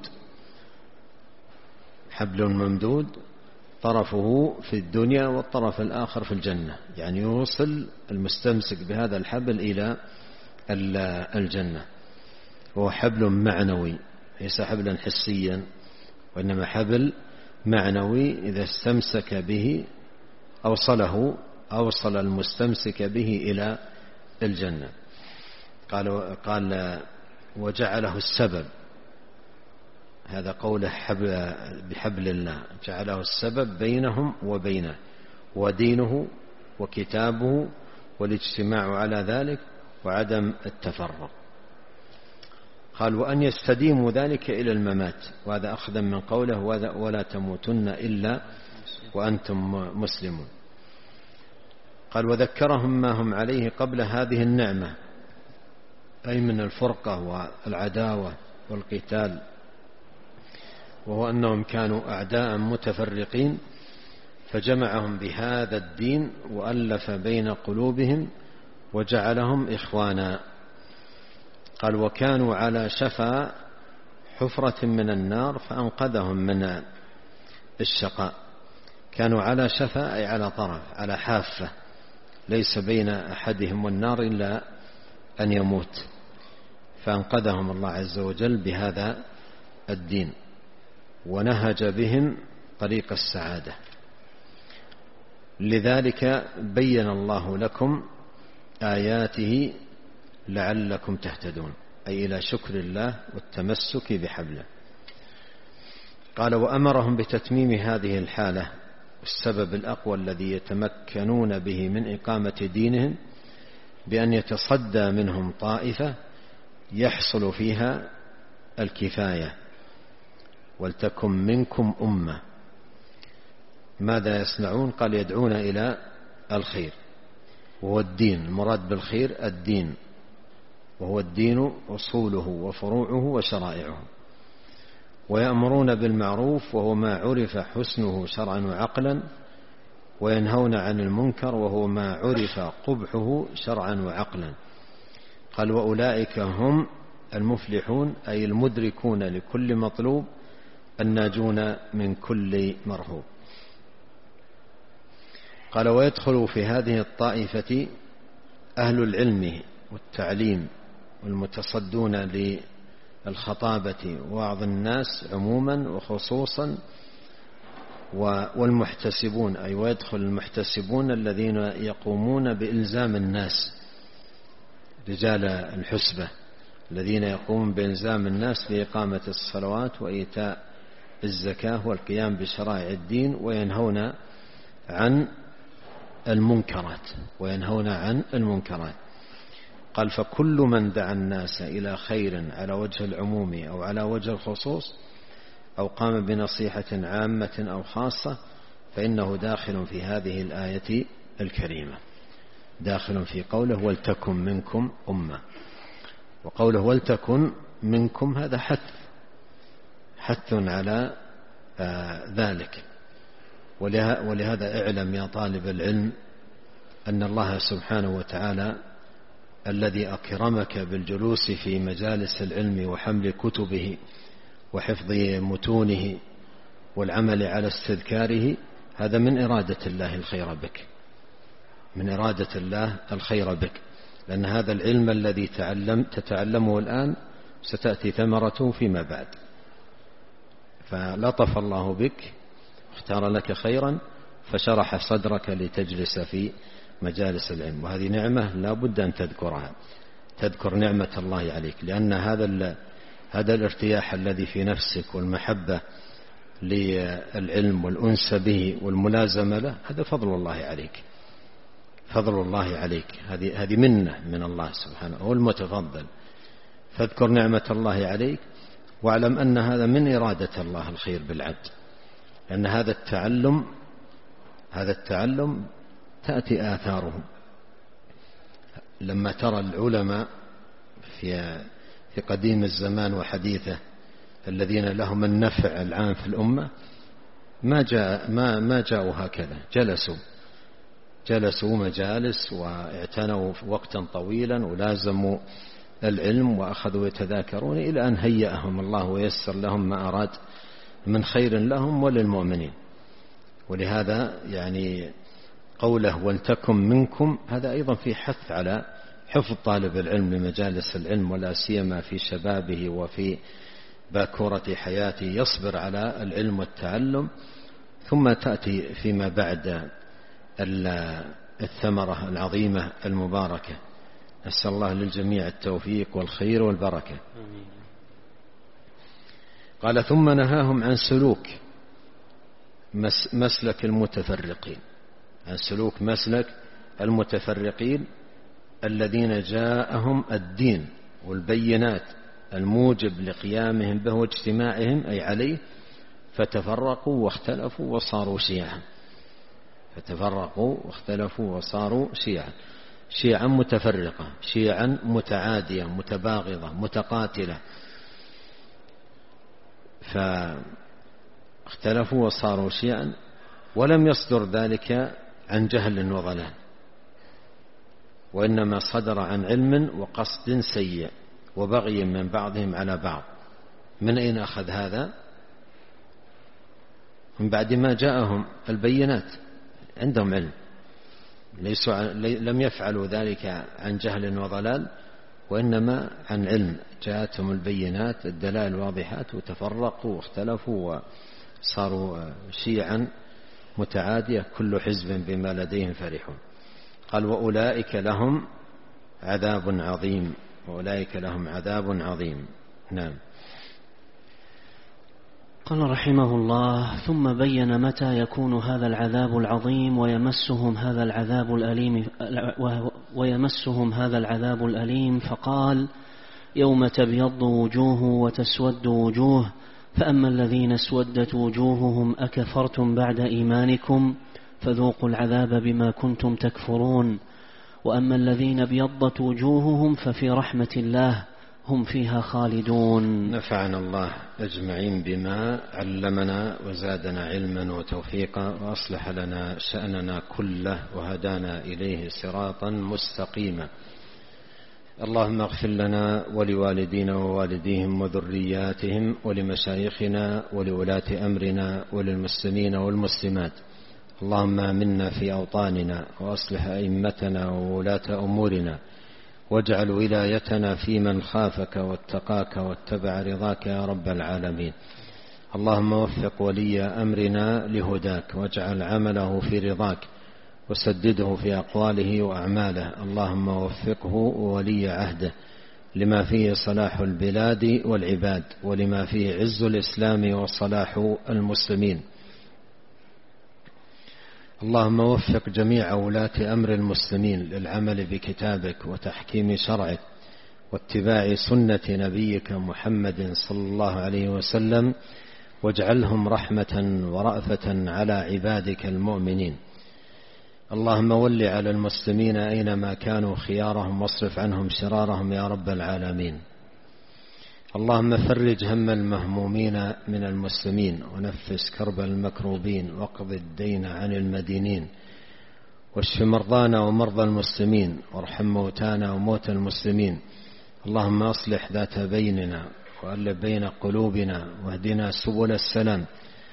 حبل ممدود طرفه في الدنيا والطرف الآخر في الجنة، يعني يوصل المستمسك بهذا الحبل إلى الجنة. وهو حبل معنوي ليس حبلا حسيا، وإنما حبل معنوي إذا استمسك به أوصله أوصل المستمسك به إلى الجنة. قال, قال وجعله السبب، هذا قوله حبل بحبل الله، جعله السبب بينهم وبينه، ودينه وكتابه، والاجتماع على ذلك وعدم التفرق. قال وأن يستديموا ذلك إلى الممات، وهذا أخذا من قوله ولا تموتن إلا وأنتم مسلمون. قال وذكرهم ما هم عليه قبل هذه النعمة، أي من الفرقة والعداوة والقتال، وهو أنهم كانوا أعداء متفرقين، فجمعهم بهذا الدين وألف بين قلوبهم وجعلهم إخوانا. قال وكانوا على شفا حفرة من النار فأنقذهم من الشقاء. كانوا على شفا أي على طرف، على حافة، ليس بين أحدهم والنار إلا أن يموت، فأنقذهم الله عز وجل بهذا الدين ونهج بهم طريق السعادة. لذلك بين الله لكم آياته لعلكم تهتدون، أي إلى شكر الله والتمسك بحبله. قال: وأمرهم بتتميم هذه الحالة، السبب الأقوى الذي يتمكنون به من إقامة دينهم، بأن يتصدى منهم طائفة يحصل فيها الكفاية. ولتكن منكم أمة. ماذا يصنعون؟ قال: يدعون إلى الخير، وهو الدين. المراد بالخير الدين، وهو الدين أصوله وفروعه وشرائعه. ويأمرون بالمعروف، وهو ما عرف حسنه شرعا وعقلا، وينهون عن المنكر، وهو ما عرف قبحه شرعا وعقلا. قال: وأولئك هم المفلحون، أي المدركون لكل مطلوب، الناجون من كل مرهوب. قال: ويدخل في هذه الطائفة أهل العلم والتعليم والمتصدون للخطابة ووعظ الناس عموما وخصوصا، والمحتسبون، أي ويدخل المحتسبون الذين يقومون بإلزام الناس، رجال الحسبة الذين يقومون بإلزام الناس بإقامة الصلوات وإيتاء الزكاة والقيام بشرائع الدين، وينهون عن المنكرات وينهون عن المنكرات. قال: فكل من دعا الناس إلى خير على وجه العموم أو على وجه الخصوص، أو قام بنصيحة عامة أو خاصة، فإنه داخل في هذه الآية الكريمة، داخل في قوله: ولتكن منكم أمة. وقوله ولتكن منكم هذا حث حث على آه ذلك. ولهذا اعلم يا طالب العلم أن الله سبحانه وتعالى الذي أكرمك بالجلوس في مجالس العلم وحمل كتبه وحفظ متونه والعمل على استذكاره، هذا من إرادة الله الخير بك، من إرادة الله الخير بك، لأن هذا العلم الذي تعلم تتعلمه الآن ستأتي ثمرته فيما بعد. فلطف الله بك، اختار لك خيرا، فشرح صدرك لتجلس في مجالس العلم، وهذه نعمة لا بد أن تذكرها، تذكر نعمة الله عليك، لأن هذا هذا الارتياح الذي في نفسك والمحبة للعلم والأنس به والملازمة له، هذا فضل الله عليك، فضل الله عليك، هذه هذه منة من الله سبحانه، هو المتفضل. فاذكر نعمة الله عليك، واعلم أن هذا من إرادة الله الخير بالعبد، لأن هذا التعلم هذا التعلم تأتي آثاره. لما ترى العلماء في في قديم الزمان وحديثه الذين لهم النفع العام في الأمة، ما جاء ما ما جاءوا هكذا، جلسوا جلسوا مجالس واعتنوا وقتا طويلا ولازموا العلم وأخذوا يتذاكرون إلى أن هيأهم الله ويسر لهم ما أراد من خير لهم وللمؤمنين. ولهذا يعني قوله ولتكن منكم هذا أيضا في حث على حفظ طالب العلم لمجالس العلم، ولا سيما في شبابه وفي باكورة حياته، يصبر على العلم والتعلم، ثم تأتي فيما بعد الثمرة العظيمة المباركة. نسأل الله للجميع التوفيق والخير والبركة. قال: ثم نهاهم عن سلوك مسلك المتفرقين، عن سلوك مسلك المتفرقين الذين جاءهم الدين والبينات الموجب لقيامهم به واجتماعهم أي عليه، فتفرقوا واختلفوا وصاروا شيعا، فتفرقوا واختلفوا وصاروا شيعا، شيعا متفرقة، شيعا متعادية متباغضة متقاتلة، فاختلفوا وصاروا شيعا. ولم يصدر ذلك عن جهل وضلال، وإنما صدر عن علم وقصد سيء وبغي من بعضهم على بعض. من أين أخذ هذا؟ من بعد ما جاءهم البينات، عندهم علم، ليسوا لم يفعلوا ذلك عن جهل وضلال، وإنما عن علم، جاءتهم البينات الدلائل الواضحات وتفرقوا واختلفوا وصاروا شيعا متعادية كل حزب بما لديهم فرحون. قال وأولئك لهم عذاب عظيم، وأولئك لهم عذاب عظيم. نعم. قال رحمه الله: ثم بين متى يكون هذا العذاب العظيم ويمسهم هذا العذاب الأليم ويمسهم هذا العذاب الأليم فقال: يوم تبيض وجوه وتسود وجوه، فأما الذين اسودت وجوههم أكفرتم بعد إيمانكم فذوقوا العذاب بما كنتم تكفرون، وأما الذين ابيضت وجوههم ففي رحمة الله هم فيها خالدون. نفعنا الله أجمعين بما علمنا وزادنا علما وتوفيقا، وأصلح لنا شأننا كله وهدانا إليه صراطا مستقيما. اللهم اغفر لنا ولوالدينا ووالديهم وذرياتهم ولمشايخنا ولولاة أمرنا وللمسلمين والمسلمات. اللهم آمنا في أوطاننا وأصلح أئمتنا وولاة أمورنا، واجعل ولايتنا في من خافك واتقاك واتبع رضاك يا رب العالمين. اللهم وفق ولي أمرنا لهداك، واجعل عمله في رضاك، وسدده في أقواله وأعماله. اللهم وفقه وولي عهده لما فيه صلاح البلاد والعباد، ولما فيه عز الإسلام وصلاح المسلمين. اللهم وفق جميع ولاة أمر المسلمين للعمل بكتابك وتحكيم شرعك واتباع سنة نبيك محمد صلى الله عليه وسلم، واجعلهم رحمة ورأفة على عبادك المؤمنين. اللهم ول على المسلمين أينما كانوا خيارهم، واصرف عنهم شرارهم يا رب العالمين. اللهم فرج هم المهمومين من المسلمين، ونفس كرب المكروبين، واقض الدين عن المدينين، واشف مرضانا ومرضى المسلمين، وارحم موتانا وموتى المسلمين. اللهم أصلح ذات بيننا وألف بين قلوبنا، واهدنا سبل السلام،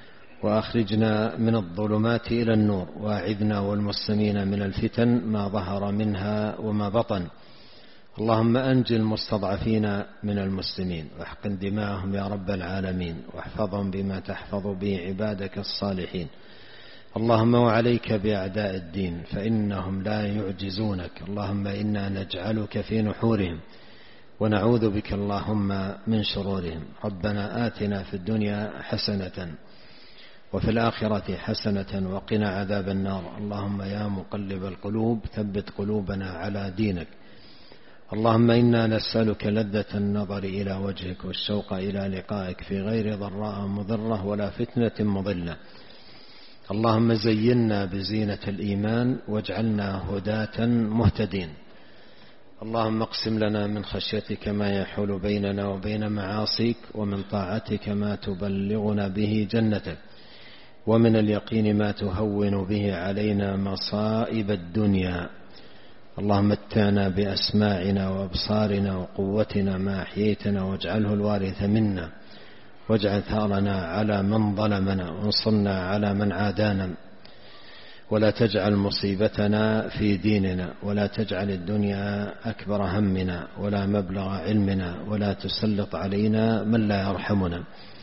وأخرجنا من الظلمات إلى النور، وأعذنا والمسلمين من الفتن ما ظهر منها وما بطن. اللهم أنجِ المستضعفين من المسلمين، واحقن دماءهم يا رب العالمين، واحفظهم بما تحفظ به عبادك الصالحين. اللهم وعليك بأعداء الدين فإنهم لا يعجزونك. اللهم إنا نجعلك في نحورهم، ونعوذ بك اللهم من شرورهم. ربنا آتنا في الدنيا حسنة وفي الآخرة حسنة وقنا عذاب النار. اللهم يا مقلب القلوب ثبت قلوبنا على دينك. اللهم إنا نسألك لذة النظر إلى وجهك والشوق إلى لقائك في غير ضراء مضرة ولا فتنة مضلة. اللهم زينا بزينة الإيمان، واجعلنا هداة مهتدين. اللهم اقسم لنا من خشيتك ما يحول بيننا وبين معاصيك، ومن طاعتك ما تبلغنا به جنتك، ومن اليقين ما تهون به علينا مصائب الدنيا. اللهم متعنا بأسماعنا وأبصارنا وقوتنا ما أحييتنا، واجعله الوارث منا، واجعل ثارنا على من ظلمنا، وانصرنا على من عادانا، ولا تجعل مصيبتنا في ديننا، ولا تجعل الدنيا أكبر همنا ولا مبلغ علمنا، ولا تسلط علينا من لا يرحمنا.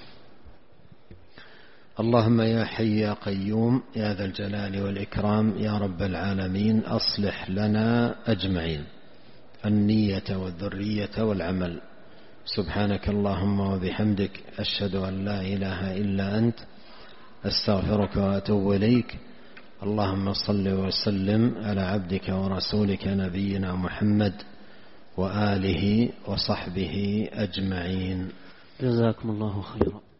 اللهم يا حي يا قيوم يا ذا الجلال والإكرام يا رب العالمين، أصلح لنا أجمعين النية والذرية والعمل. سبحانك اللهم وبحمدك، أشهد أن لا إله إلا أنت، أستغفرك وأتوب إليك. اللهم صل وسلم على عبدك ورسولك نبينا محمد وآله وصحبه أجمعين. جزاكم الله خيرا.